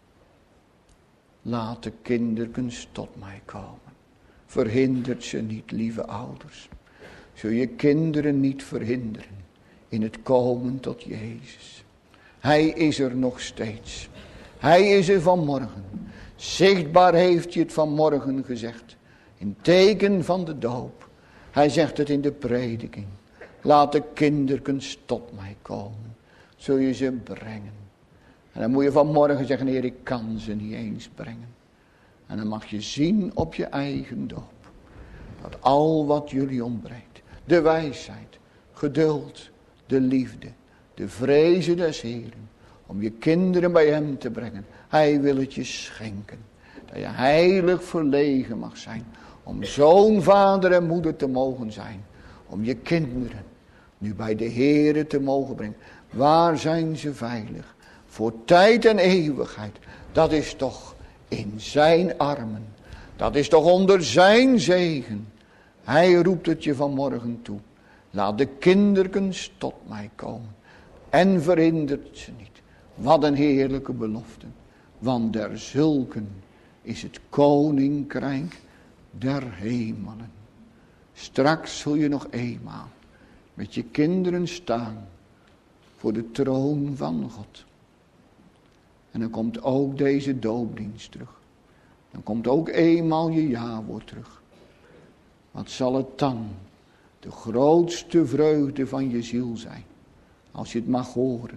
Laat de kinderkens tot mij komen. Verhindert ze niet, lieve ouders. Zul je kinderen niet verhinderen in het komen tot Jezus. Hij is er nog steeds. Hij is er vanmorgen. Zichtbaar heeft hij het vanmorgen gezegd. In teken van de doop. Hij zegt het in de prediking. Laat de kinderkens tot mij komen. Zul je ze brengen. En dan moet je vanmorgen zeggen, Heer, ik kan ze niet eens brengen. En dan mag je zien op je eigen doop. Dat al wat jullie ontbreekt. De wijsheid, geduld, de liefde, de vrezen des Heeren. Om je kinderen bij hem te brengen. Hij wil het je schenken. Dat je heilig verlegen mag zijn. Om zoon, vader en moeder te mogen zijn. Om je kinderen nu bij de Heere te mogen brengen. Waar zijn ze veilig? Voor tijd en eeuwigheid. Dat is toch in zijn armen. Dat is toch onder zijn zegen. Hij roept het je vanmorgen toe. Laat de kinderkens tot mij komen. En verhindert ze niet. Wat een heerlijke belofte. Want der zulken is het koninkrijk der hemelen. Straks zul je nog eenmaal met je kinderen staan voor de troon van God. En dan komt ook deze doopdienst terug. Dan komt ook eenmaal je jawoord terug. Wat zal het dan de grootste vreugde van je ziel zijn? Als je het mag horen.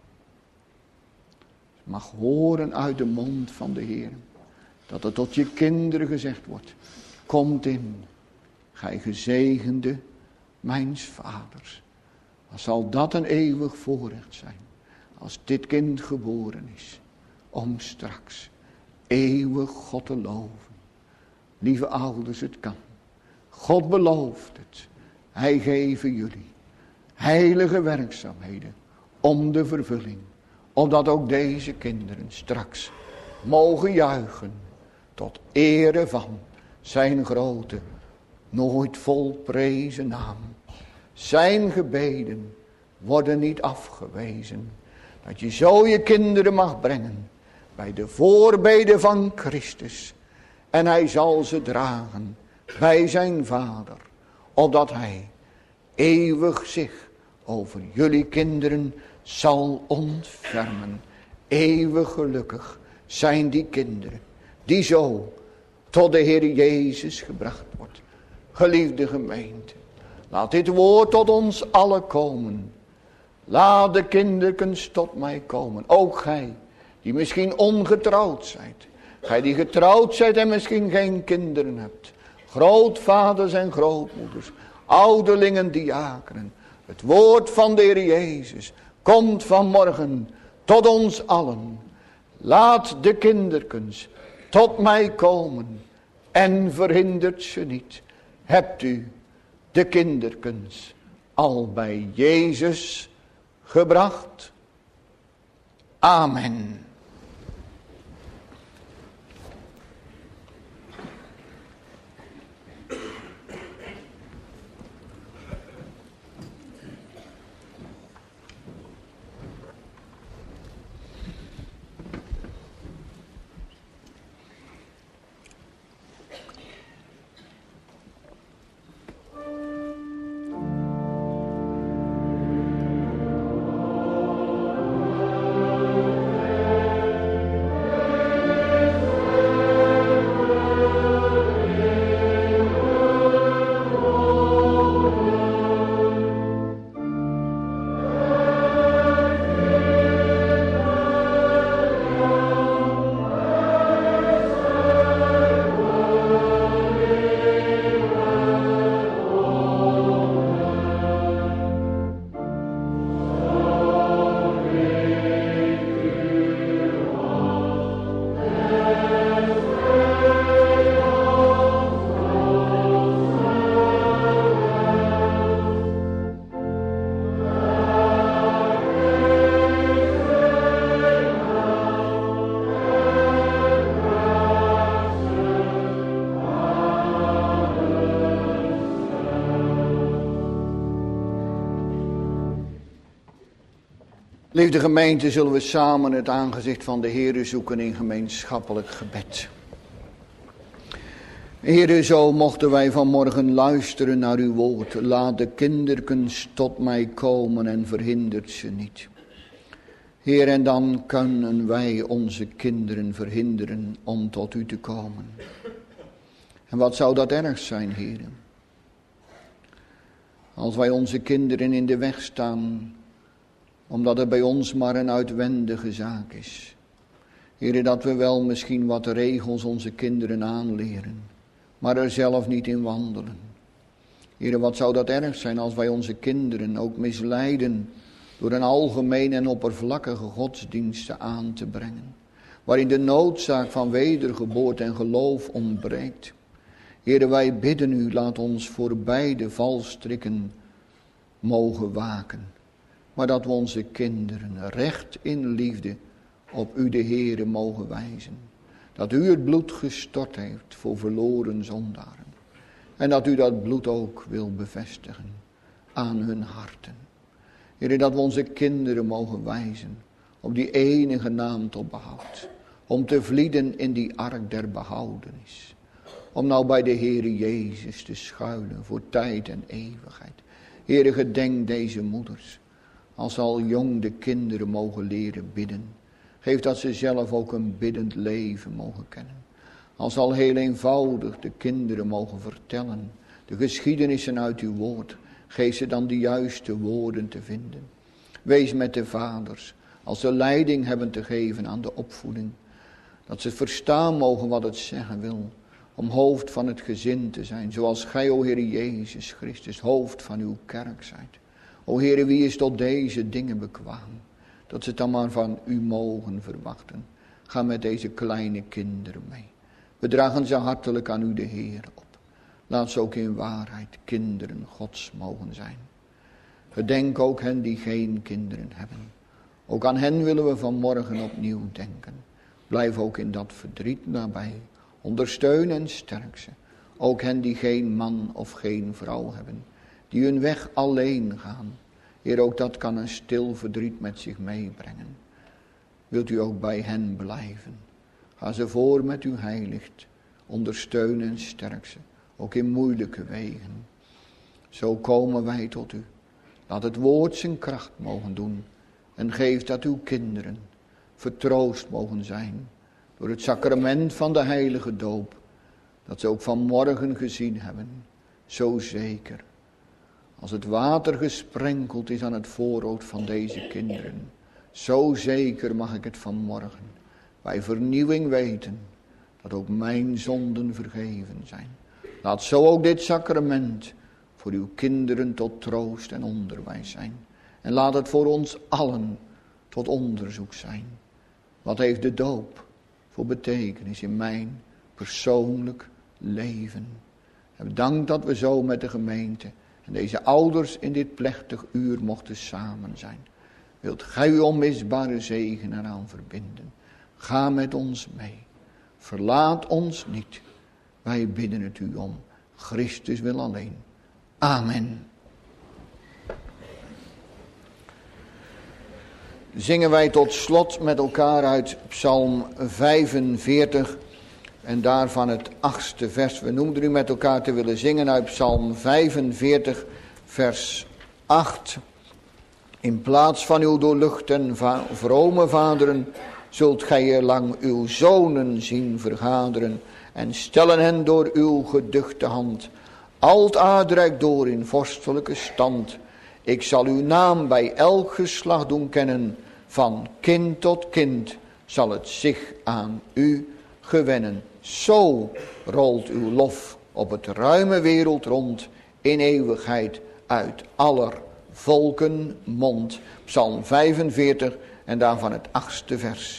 Mag horen uit de mond van de Heer. Dat er tot je kinderen gezegd wordt. Komt in, gij gezegende mijns vaders. Wat zal dat een eeuwig voorrecht zijn. Als dit kind geboren is. Om straks eeuwig God te loven. Lieve ouders, het kan. God belooft het. Hij geeft jullie heilige werkzaamheden om de vervulling. Opdat ook deze kinderen straks mogen juichen tot ere van zijn grote, nooit volprezen naam. Zijn gebeden worden niet afgewezen. Dat je zo je kinderen mag brengen bij de voorbeden van Christus. En hij zal ze dragen bij zijn Vader. Opdat hij eeuwig zich over jullie kinderen zal ontfermen. Eeuwig gelukkig zijn die kinderen die zo tot de Heer Jezus gebracht wordt. Geliefde gemeente, laat dit woord tot ons allen komen. Laat de kinderkens tot mij komen. Ook gij die misschien ongetrouwd zijt. Gij die getrouwd zijt en misschien geen kinderen hebt. Grootvaders en grootmoeders. Ouderlingen, diakenen. Het woord van de Heer Jezus komt vanmorgen tot ons allen. Laat de kinderkens tot mij komen. En verhindert ze niet. Hebt u de kinderkens al bij Jezus gebracht? Amen. Liefde gemeente, zullen we samen het aangezicht van de Heere zoeken in gemeenschappelijk gebed. Heere, zo mochten wij vanmorgen luisteren naar uw woord. Laat de kinderkens tot mij komen en verhindert ze niet. Heer, en dan kunnen wij onze kinderen verhinderen om tot u te komen. En wat zou dat erg zijn, Heer? Als wij onze kinderen in de weg staan, omdat het bij ons maar een uitwendige zaak is. Heer, dat we wel misschien wat regels onze kinderen aanleren, maar er zelf niet in wandelen. Heer, wat zou dat erg zijn als wij onze kinderen ook misleiden door een algemeen en oppervlakkige godsdiensten aan te brengen, waarin de noodzaak van wedergeboorte en geloof ontbreekt. Heer, wij bidden u, laat ons voor beide valstrikken mogen waken, maar dat we onze kinderen recht in liefde op u de Heere mogen wijzen. Dat u het bloed gestort heeft voor verloren zondaren. En dat u dat bloed ook wil bevestigen aan hun harten. Heer, dat we onze kinderen mogen wijzen op die enige naam tot behoud. Om te vlieden in die ark der behoudenis. Om nou bij de Heere Jezus te schuilen voor tijd en eeuwigheid. Heere, gedenk deze moeders. Als al jong de kinderen mogen leren bidden. Geef dat ze zelf ook een biddend leven mogen kennen. Als al heel eenvoudig de kinderen mogen vertellen. De geschiedenissen uit uw woord. Geef ze dan de juiste woorden te vinden. Wees met de vaders. Als ze leiding hebben te geven aan de opvoeding. Dat ze verstaan mogen wat het zeggen wil. Om hoofd van het gezin te zijn. Zoals gij, o Heer Jezus Christus, hoofd van uw kerk zijt. O Heere, wie is tot deze dingen bekwaam? Dat ze het dan maar van u mogen verwachten. Ga met deze kleine kinderen mee. We dragen ze hartelijk aan u de Heer op. Laat ze ook in waarheid kinderen Gods mogen zijn. Gedenk ook hen die geen kinderen hebben. Ook aan hen willen we vanmorgen opnieuw denken. Blijf ook in dat verdriet nabij. Ondersteun en sterk ze. Ook hen die geen man of geen vrouw hebben. Die hun weg alleen gaan. Heer, ook dat kan een stil verdriet met zich meebrengen. Wilt u ook bij hen blijven? Ga ze voor met uw heiligt. Ondersteun en sterk ze. Ook in moeilijke wegen. Zo komen wij tot u. Laat het woord zijn kracht mogen doen. En geef dat uw kinderen vertroost mogen zijn. Door het sacrament van de heilige doop. Dat ze ook vanmorgen gezien hebben. Zo zeker. Als het water gesprenkeld is aan het voorhoofd van deze kinderen. Zo zeker mag ik het vanmorgen bij vernieuwing weten. Dat ook mijn zonden vergeven zijn. Laat zo ook dit sacrament voor uw kinderen tot troost en onderwijs zijn. En laat het voor ons allen tot onderzoek zijn. Wat heeft de doop voor betekenis in mijn persoonlijk leven? En bedankt dat we zo met de gemeente en deze ouders in dit plechtig uur mochten samen zijn. Wilt gij uw onmisbare zegen eraan verbinden? Ga met ons mee. Verlaat ons niet. Wij bidden het u om. Christus wil alleen. Amen. Zingen wij tot slot met elkaar uit Psalm 45 en daarvan het 8e vers. We noemden u met elkaar te willen zingen uit Psalm 45 vers 8. In plaats van uw doorlucht en vrome vaderen zult gij erlang uw zonen zien vergaderen en stellen hen door uw geduchte hand. Alt aardrijk door in vorstelijke stand. Ik zal uw naam bij elk geslacht doen kennen. Van kind tot kind zal het zich aan u gewennen. Zo rolt uw lof op het ruime wereld rond. In eeuwigheid uit aller volken mond. Psalm 45 en daarvan het 8e vers.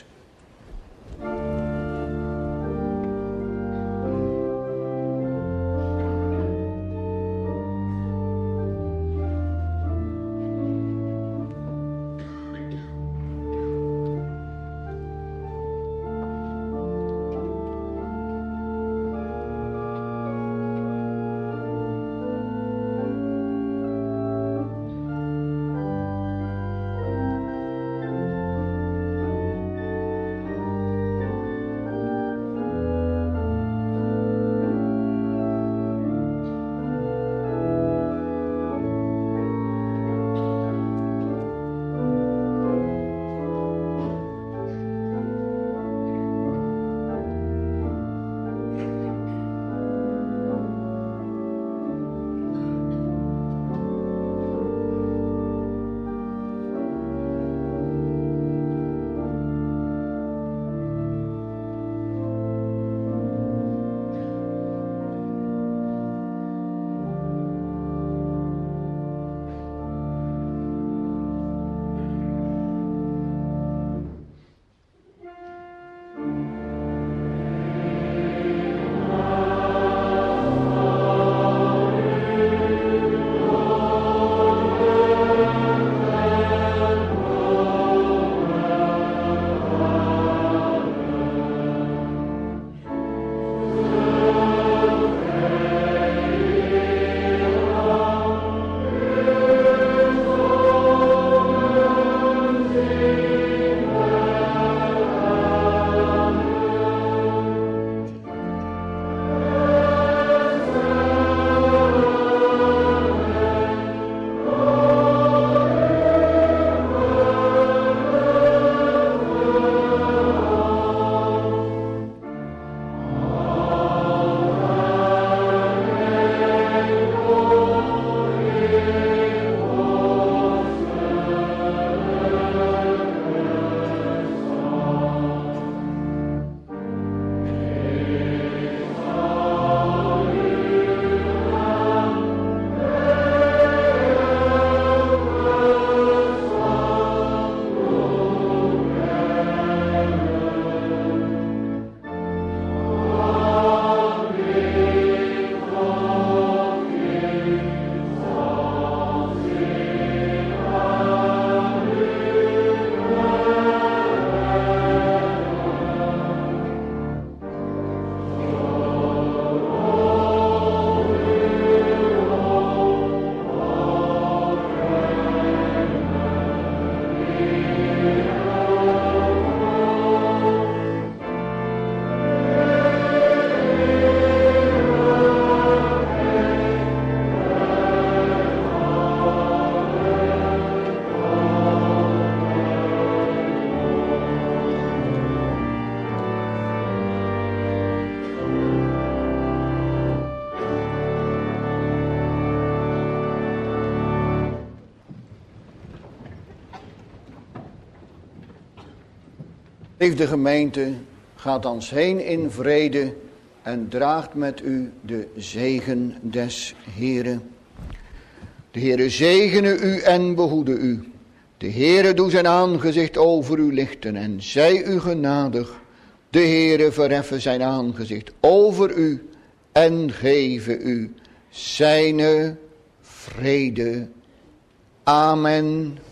Liefde gemeente, gaat ons heen in vrede en draagt met u de zegen des Heeren. De Heere zegene u en behoede u. De Heere doe zijn aangezicht over u lichten en zij u genadig. De Heere verheffen zijn aangezicht over u en geven u zijne vrede. Amen.